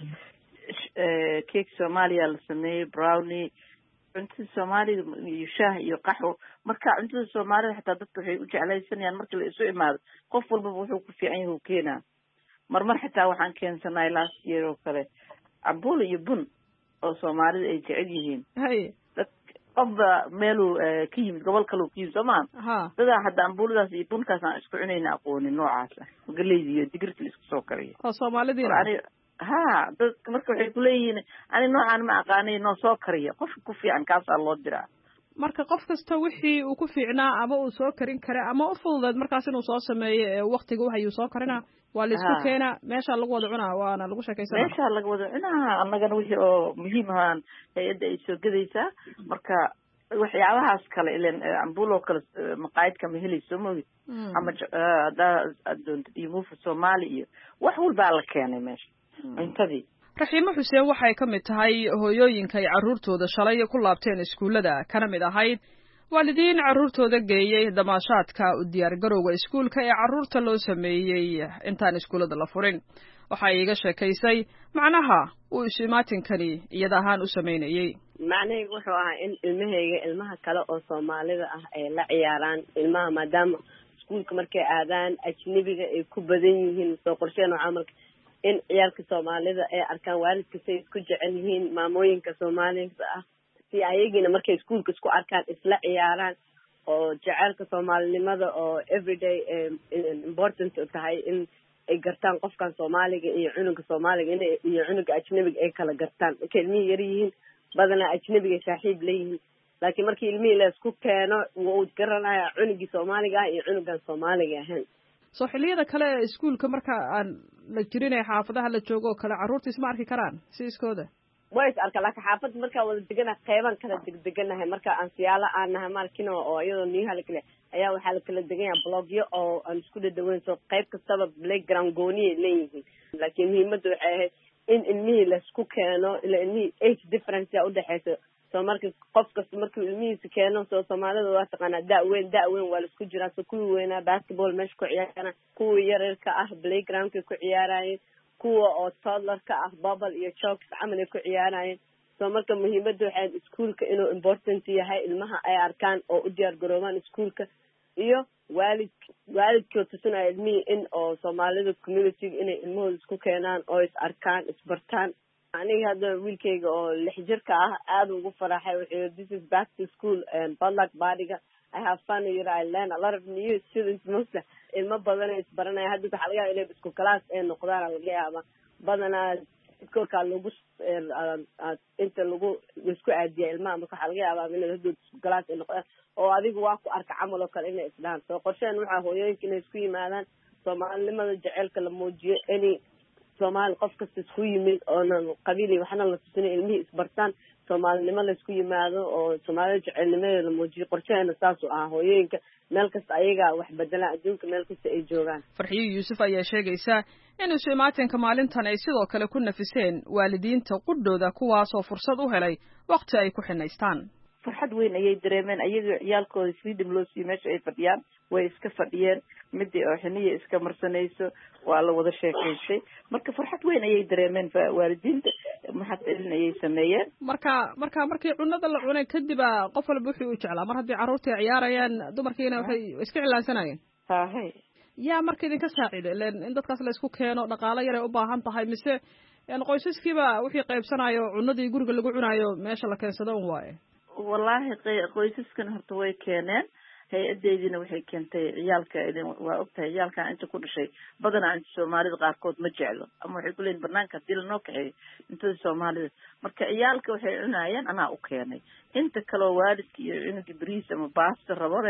Speaker 4: cake Soomaaliya la sameeyey, brownie, cuntada Soomaalida iyo shaah iyo qaxwo. marka cuntada Soomaalida xataa dadku waxay u jeclaysanayaan markii la isu imaado qof walba wuxuu ku fiican yahay uu keenaa. marmar xitaa waxaan keensanay last year oo kale cambuul iyo bun oo Soomaalida ay jecel yihiin.
Speaker 1: hay
Speaker 4: dad qofba meeluu ka yimid gobol kale ka yimid Soomaan dadaa hadda cambuuladaas iyo bunkaas aan isku cunayna aqoonin noocaas ah, galleyda iyo digirta la isku soo kariyo
Speaker 1: oo Soomaalidiina
Speaker 4: ha dad marka waxay ku leeyihiin ani noocaan ma aqaanay noo soo kariyo qofka ku fiican kaas aa loo diraa.
Speaker 1: marka qof kasta wixii uu ku fiicnaa ama uu soo karin kara ama u fududeed markaas inuu soo sameeyo ee waqtiga waxayuu soo karinaa waa la isku keenaa meesha lagu wada cunaa waana lagu sheekaysanaa
Speaker 4: meesha lagu wada cunaa. annagana wixii oo muhiim ahaan hay'adda ay soo gadaysaa marka waxyaabahaas kale ileen cambuul oo kale maqaayad kama helayso moogi ama haddaa aad doontid iyo muufa Soomaali iyo wax walbaa la keenay meesha cuntadii.
Speaker 1: Raxiimo Xuseen waxay ka mid tahay hooyooyinka ay carruurtooda shalay ku laabteen iskuullada, kana mid ahayd waalidiin carruurtooda geeyey damaashaadka u diyaargarowga iskuulka ee carruurta loo sameeyey intaan iskuullada la furin. waxay iga sheekaysay macnaha uu ismaatinkani iyada ahaan u sameynayay.
Speaker 17: macnaheedu wuxuu ahaa in ilmahayga ilmaha kale oo Soomaalida ah ay la ciyaaraan ilmaha maadaama iskuulka markay aadaan ajnabiga ay ku badan yihiin soo qorsheen oo camalka in ciyaalka Soomaalida ay arkaan waalidka say isku jecel yihiin maamooyinka Soomaalida ah si ayagina markay iskuulka isku arkaan isla ciyaaraan oo jacaylka Soomaalinimada oo everyday important tahay in ay gartaan qofkan Soomaaliga iyo cunuga Soomaaliga iyo cunuga ajnabiga ay kala gartaan. ilmihii yar yihiin badanaa ajnabiga saaxiib leeyihiin laakiin markii ilmihii la isku keeno wuu garanaya cunugii Soomaaliga ah iyo cunugan Soomaaliga ahayn.
Speaker 1: soo xilliyada kale ee iskuulka marka aan la jirin ee xaafadaha la joogo oo kale carruurta isma arki karaan si iskooda
Speaker 17: way is arka laakiin xaafad markaa wada deganahay qeyban kala degdeganahay marka aan siyaalo aan nahay markino oo iyadoo niyaha la kale ayaa waxaa la kala degan yahay blogyo oo aan isku dhadhaweyn soo qayb kastaba playground gooniye leeyihiin laakiin muhiimaddu waxay ahayd in ilmihii la isku keeno ila ilmihii age difference yaa udhexeysa soo marka qof kasta markuu ilmihiisa keeno soo Soomaalida waa taqaanaa da' weyn da' weyn waa la isku jiraa soo kuwii weynaa basketball meesha ku ciyaaraan kuwii yaryarka ah playgroundka ku ciyaarayeen kuwa oo toddlerka ah bubble iyo chalks camal ay ku ciyaarayeen soo marka muhiimaddu waxay iskuulka inuu important yahay ilmaha ay arkaan oo u diyaar garoobaan iskuulka iyo waalid waalidkoo tusinaya ilmihii in oo Soomaalida community inay ilmahooda isku keenaan oo is arkaan isbartaan. aniga hadda wiilkayga oo lix jirka ah aad ugu faraxay wuxuu this is back to school and Badlak Badiga I have fun here I learn a lot of new students mostly ilmo badan ay isbaranaya hadda waxa laga yaabaa inay isku class ay noqdaan laga yaabaa badanaa iskoolka lagu inta lagu isku aadiya ilmaha marka waxa laga yaabaa inay hadda isku class ay noqdaan oo adigu waa ku arka camal oo kale inay isdhaan soo qorsheen waxa hooyooyinka inay isku yimaadaan Soomaalinimada jaceylka la muujiyo any Soomaali qof kasta isku yimid oo qabiili waxna la tusinay ilmihii isbartaan Soomaalinimo la isku yimaado oo Soomaalida jaceylnimada la muujiyo qorsheena saas oo ah hooyooyinka meel kasta ayaga wax bedela adduunka meel kasta ay joogaan.
Speaker 1: Farxiyo Yuusuf ayaa sheegaysa in ismaatinka maalintan ay sidoo kale ku nafiseen waalidiinta qudhooda kuwaas oo fursad u helay waqti ay ku xinaystaan.
Speaker 4: farxad weyn ayay dareemeen ayaga ciyaalkooda freedom loo siiyay meesha ay fadhiyaan way iska fadhiyeen midii oo xiniya iska marsanayso waa la wada sheekaysay marka farxad weyn ayay dareemeen waalidiinta maxad celin ayay sameeyeen.
Speaker 1: marka marka markii cunada la cunay kadib qof walba wuxuu u jeclaa mar haddii carruurta ciyaarayaan dumarkiina waxay iska cilaansanayeen.
Speaker 4: hahay
Speaker 1: yaa marka idinka saaciiday ileen in dadkaas la isku keeno dhaqaale yar ay u baahan tahay mise qoysaskiiba wixii qaybsanayo cunadii guriga lagu cunayo meesha la keensado un waaye.
Speaker 4: wallaahi qoysaskan horta way keeneen hay-adeydina waxay keentay ciyaalka idin waa ogtahay ciyaalkan inta ku dhashay badanaa inta Soomaalida qaarkood ma jeclo ama waxay ku leeyihiin barnaamijka hadii lanoo kaxeeyo intada Soomaalida marka ciyaalka waxay cunayeen anaa u keenay inta kaloo waalidka iyo cunuga bariis ama baasta rabore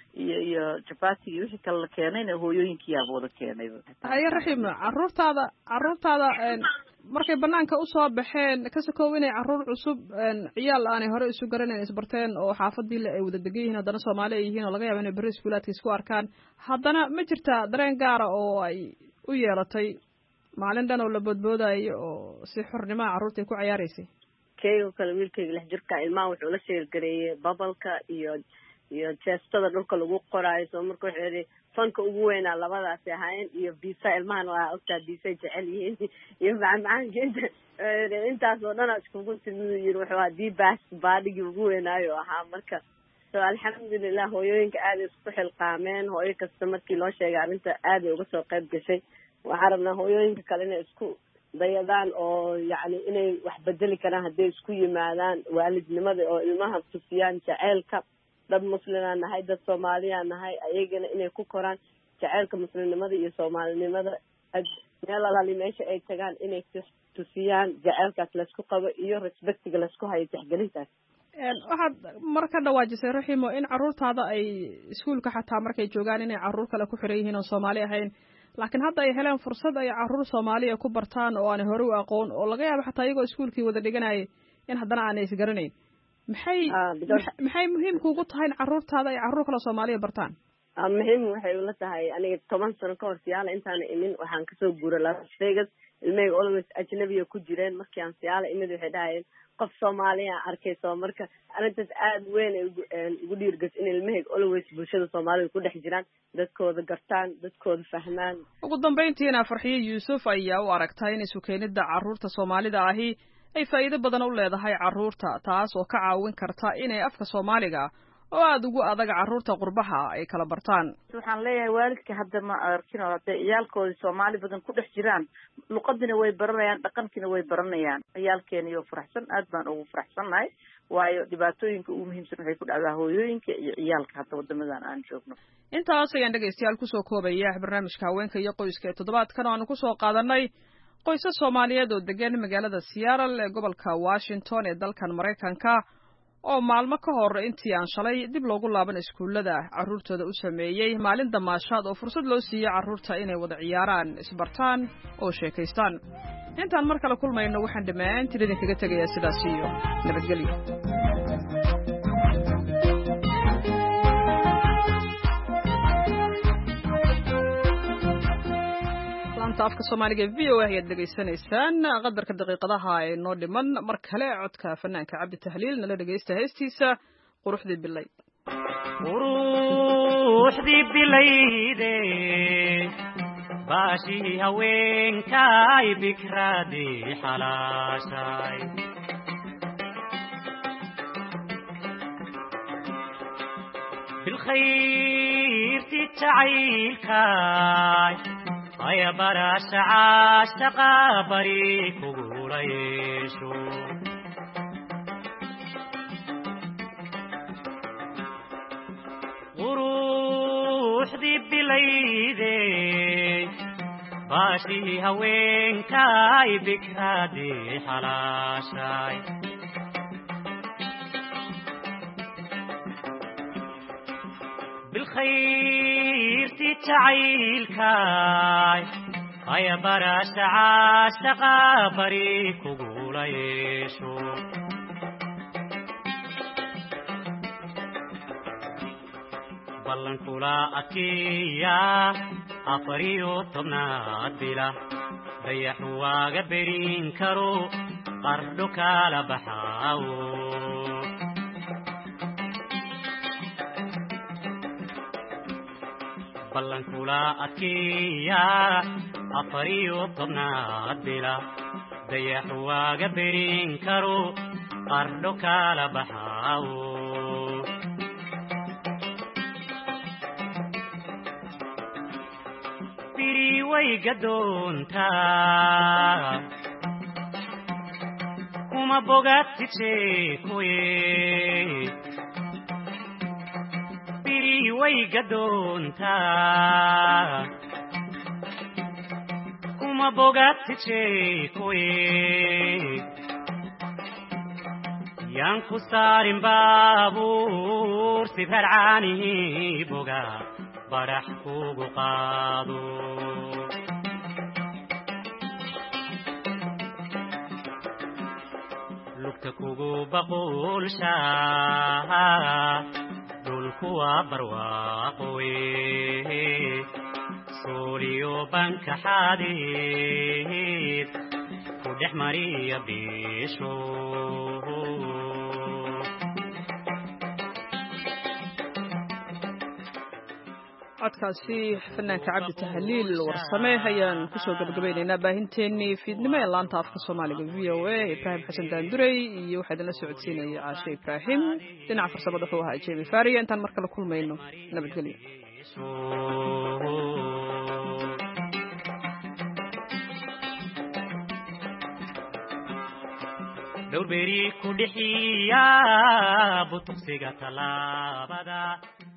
Speaker 4: iyo iyo jabati iyo wixii kale la keenayna hooyooyinkiyaaba wada keenay.
Speaker 1: haya raxiim carruurtaada carruurtaada markay banaanka usoo baxeen ka sokow inay carruur cusub ciyaal aanay hore isu garanayn isbarteen oo xaafadii ay wada degan yihiin haddana Soomaali ay yihiin oo laga yaabo inay bari iskuulaadka isku arkaan haddana ma jirtaa dareen gaara oo ay u yeelatay maalin dhan oo la boodboodayo oo si xornimo carruurta ku ciyaaraysay
Speaker 17: keego kale wiilkayga lix jirka ilmaha wuxuu la sheergareeyay babalka iyo iyo jeestada dhulka lagu qoraayo soo marka wuxuu yidhi fanka ugu weynaa labadaasi ahaayeen iyo biisa ilmahana waa ogtaa biisay jecel yihiin iyo macmacaanka inta intaas oo dhan iskugu timid yiri wuxuu ahaa diibaas baadhigii ugu weynaayo ahaa marka so alxamdulilah hooyooyinka aad isku xilqaameen hooyo kasta markii loo sheegay arrinta aad ay uga soo qayb gashay waxaan rabnaa hooyooyinka kale inay isku dayadaan oo yacni inay wax bedeli karaan hadday isku yimaadaan waalidnimada oo ilmaha tusiyaan jaceylka dad muslimaa nahay dad soomaaliyaa nahay ayagana inay ku koraan jaceylka muslimnimada iyo soomaalinimada meel alaali meesha ay tagaan inay tusiyaan jaceylkaas laysku qabo iyo respectiga laysku hayo tixgelintaas
Speaker 1: waxaad mar ka dhawaajisay raxiimo in carruurtaada ay iskuulka xataa markay joogaan inay carruur kale ku xiran yihiin oo Soomaali ahayn laakiin hadda ay heleen fursad ay carruur Soomaaliya ku bartaan oo aan hore u aqoon oo laga yaabo xataa iyagoo iskuulkii wada dhiganayay in haddana aanay isgaranayn maxay maxay muhiim kuugu tahay in carruurtaada ay carruur kale Soomaaliya bartaan
Speaker 17: muhiim waxay ula tahay aniga toban sano ka hor siyaala intaan imin waxaan kasoo guuray Las Vegas ilmeyga always ajnabiya ku jireen markii aan siyaala imid waxay dhahayeen qof Soomaaliya arkayso marka arrintaas aad weyn ay ugu dhiirgas in ilmeyga always bulshada Soomaalida ku dhex jiraan dadkooda gartaan dadkooda fahmaan
Speaker 1: ugu dambeyntiina Farxiyo Yuusuf ayaa u aragtay in isu keenida carruurta Soomaalida ahi ay faa'iido badan u leedahay carruurta taas oo ka caawin karta inay afka Soomaaliga oo aad ugu adag carruurta qurbaha ay kala bartaan
Speaker 4: waxaan leeyahay waalidka hadda ma arkin oo hadda ciyaalkooda Soomaali badan ku dhex jiraan luqadina way baranayaan dhaqankina way baranayaan ciyaalkeena iyo faraxsan aad baan ugu faraxsanahay waayo dhibaatooyinka ugu muhiimsan waxay ku dhacdaa hooyooyinka iyo ciyaalka hadda wadamadan aan joogno
Speaker 1: intaas ayaan dhageystayaal kusoo koobaya barnaamijka haweenka iyo qoyska ee toddobaadkan oo aan kusoo qaadanay qoysas Soomaaliyeed oo degan magaalada Seattle ee gobolka Washington ee dalkan Mareykanka oo maalmo ka hor intii aan shalay dib loogu laaban iskuulada carruurtooda u sameeyay maalin damaashaad oo fursad loo siiyay carruurta inay wada ciyaaraan isbartaan oo sheekaystaan intaan mar kale kulmayno waxaan dhammaantiin idinkaga tegayaa sidaas iyo nabadgelyo afka Soomaaliga V O A ayaad dhageysanaysaan qadarka daqiiqadaha ee noo dhiman mar kale codka fanaanka Cabdi Tahliil nala dhageysta heestiisa quruxdii bilay
Speaker 18: quruxdii bilayde baashi haweenka ay bikradi xalaashay bil khayr tacaylkay يا براش عاشق بريك وغريشو وروح ذي بليدي باشي هوين كاي بكرادي حلاشاي بالخير تتعيلكاي هيا براش عاشق بريك وقوليشو بلن كلا أكيا أفريو طبنات بلا بيحوا قبرين كرو قردك لبحاو بلن كلا أكيا أفريو طبنات بلا بيحوا قبرين كرو قردك لبحاو way gadoontaa kuma bogaatije kuye biri way gadoontaa kuma bogaatije kuye yanku saarin baabuur sifarcaanihi boga barax kugu qaado lugta kugu baqulshaa dhulku waa barwaaqowe sooliyo banka xaadiid ku dhex mariya biisho
Speaker 1: codkaasi fanaanka cabdi tahliil warsame ayaan kusoo gabagabaynaynaa baahinteennii fiidnimo ee laanta afka soomaaliga v o a ibraahim xasan daanduray iyo waxaa idinla socodsiinayay caashe ibraahim dhinaca farsamada wuxuu ahaa jemi faria intaan mar kale kulmayno nabadgelyo
Speaker 18: dhowr beri ku dhixiya butuqsiga talaabada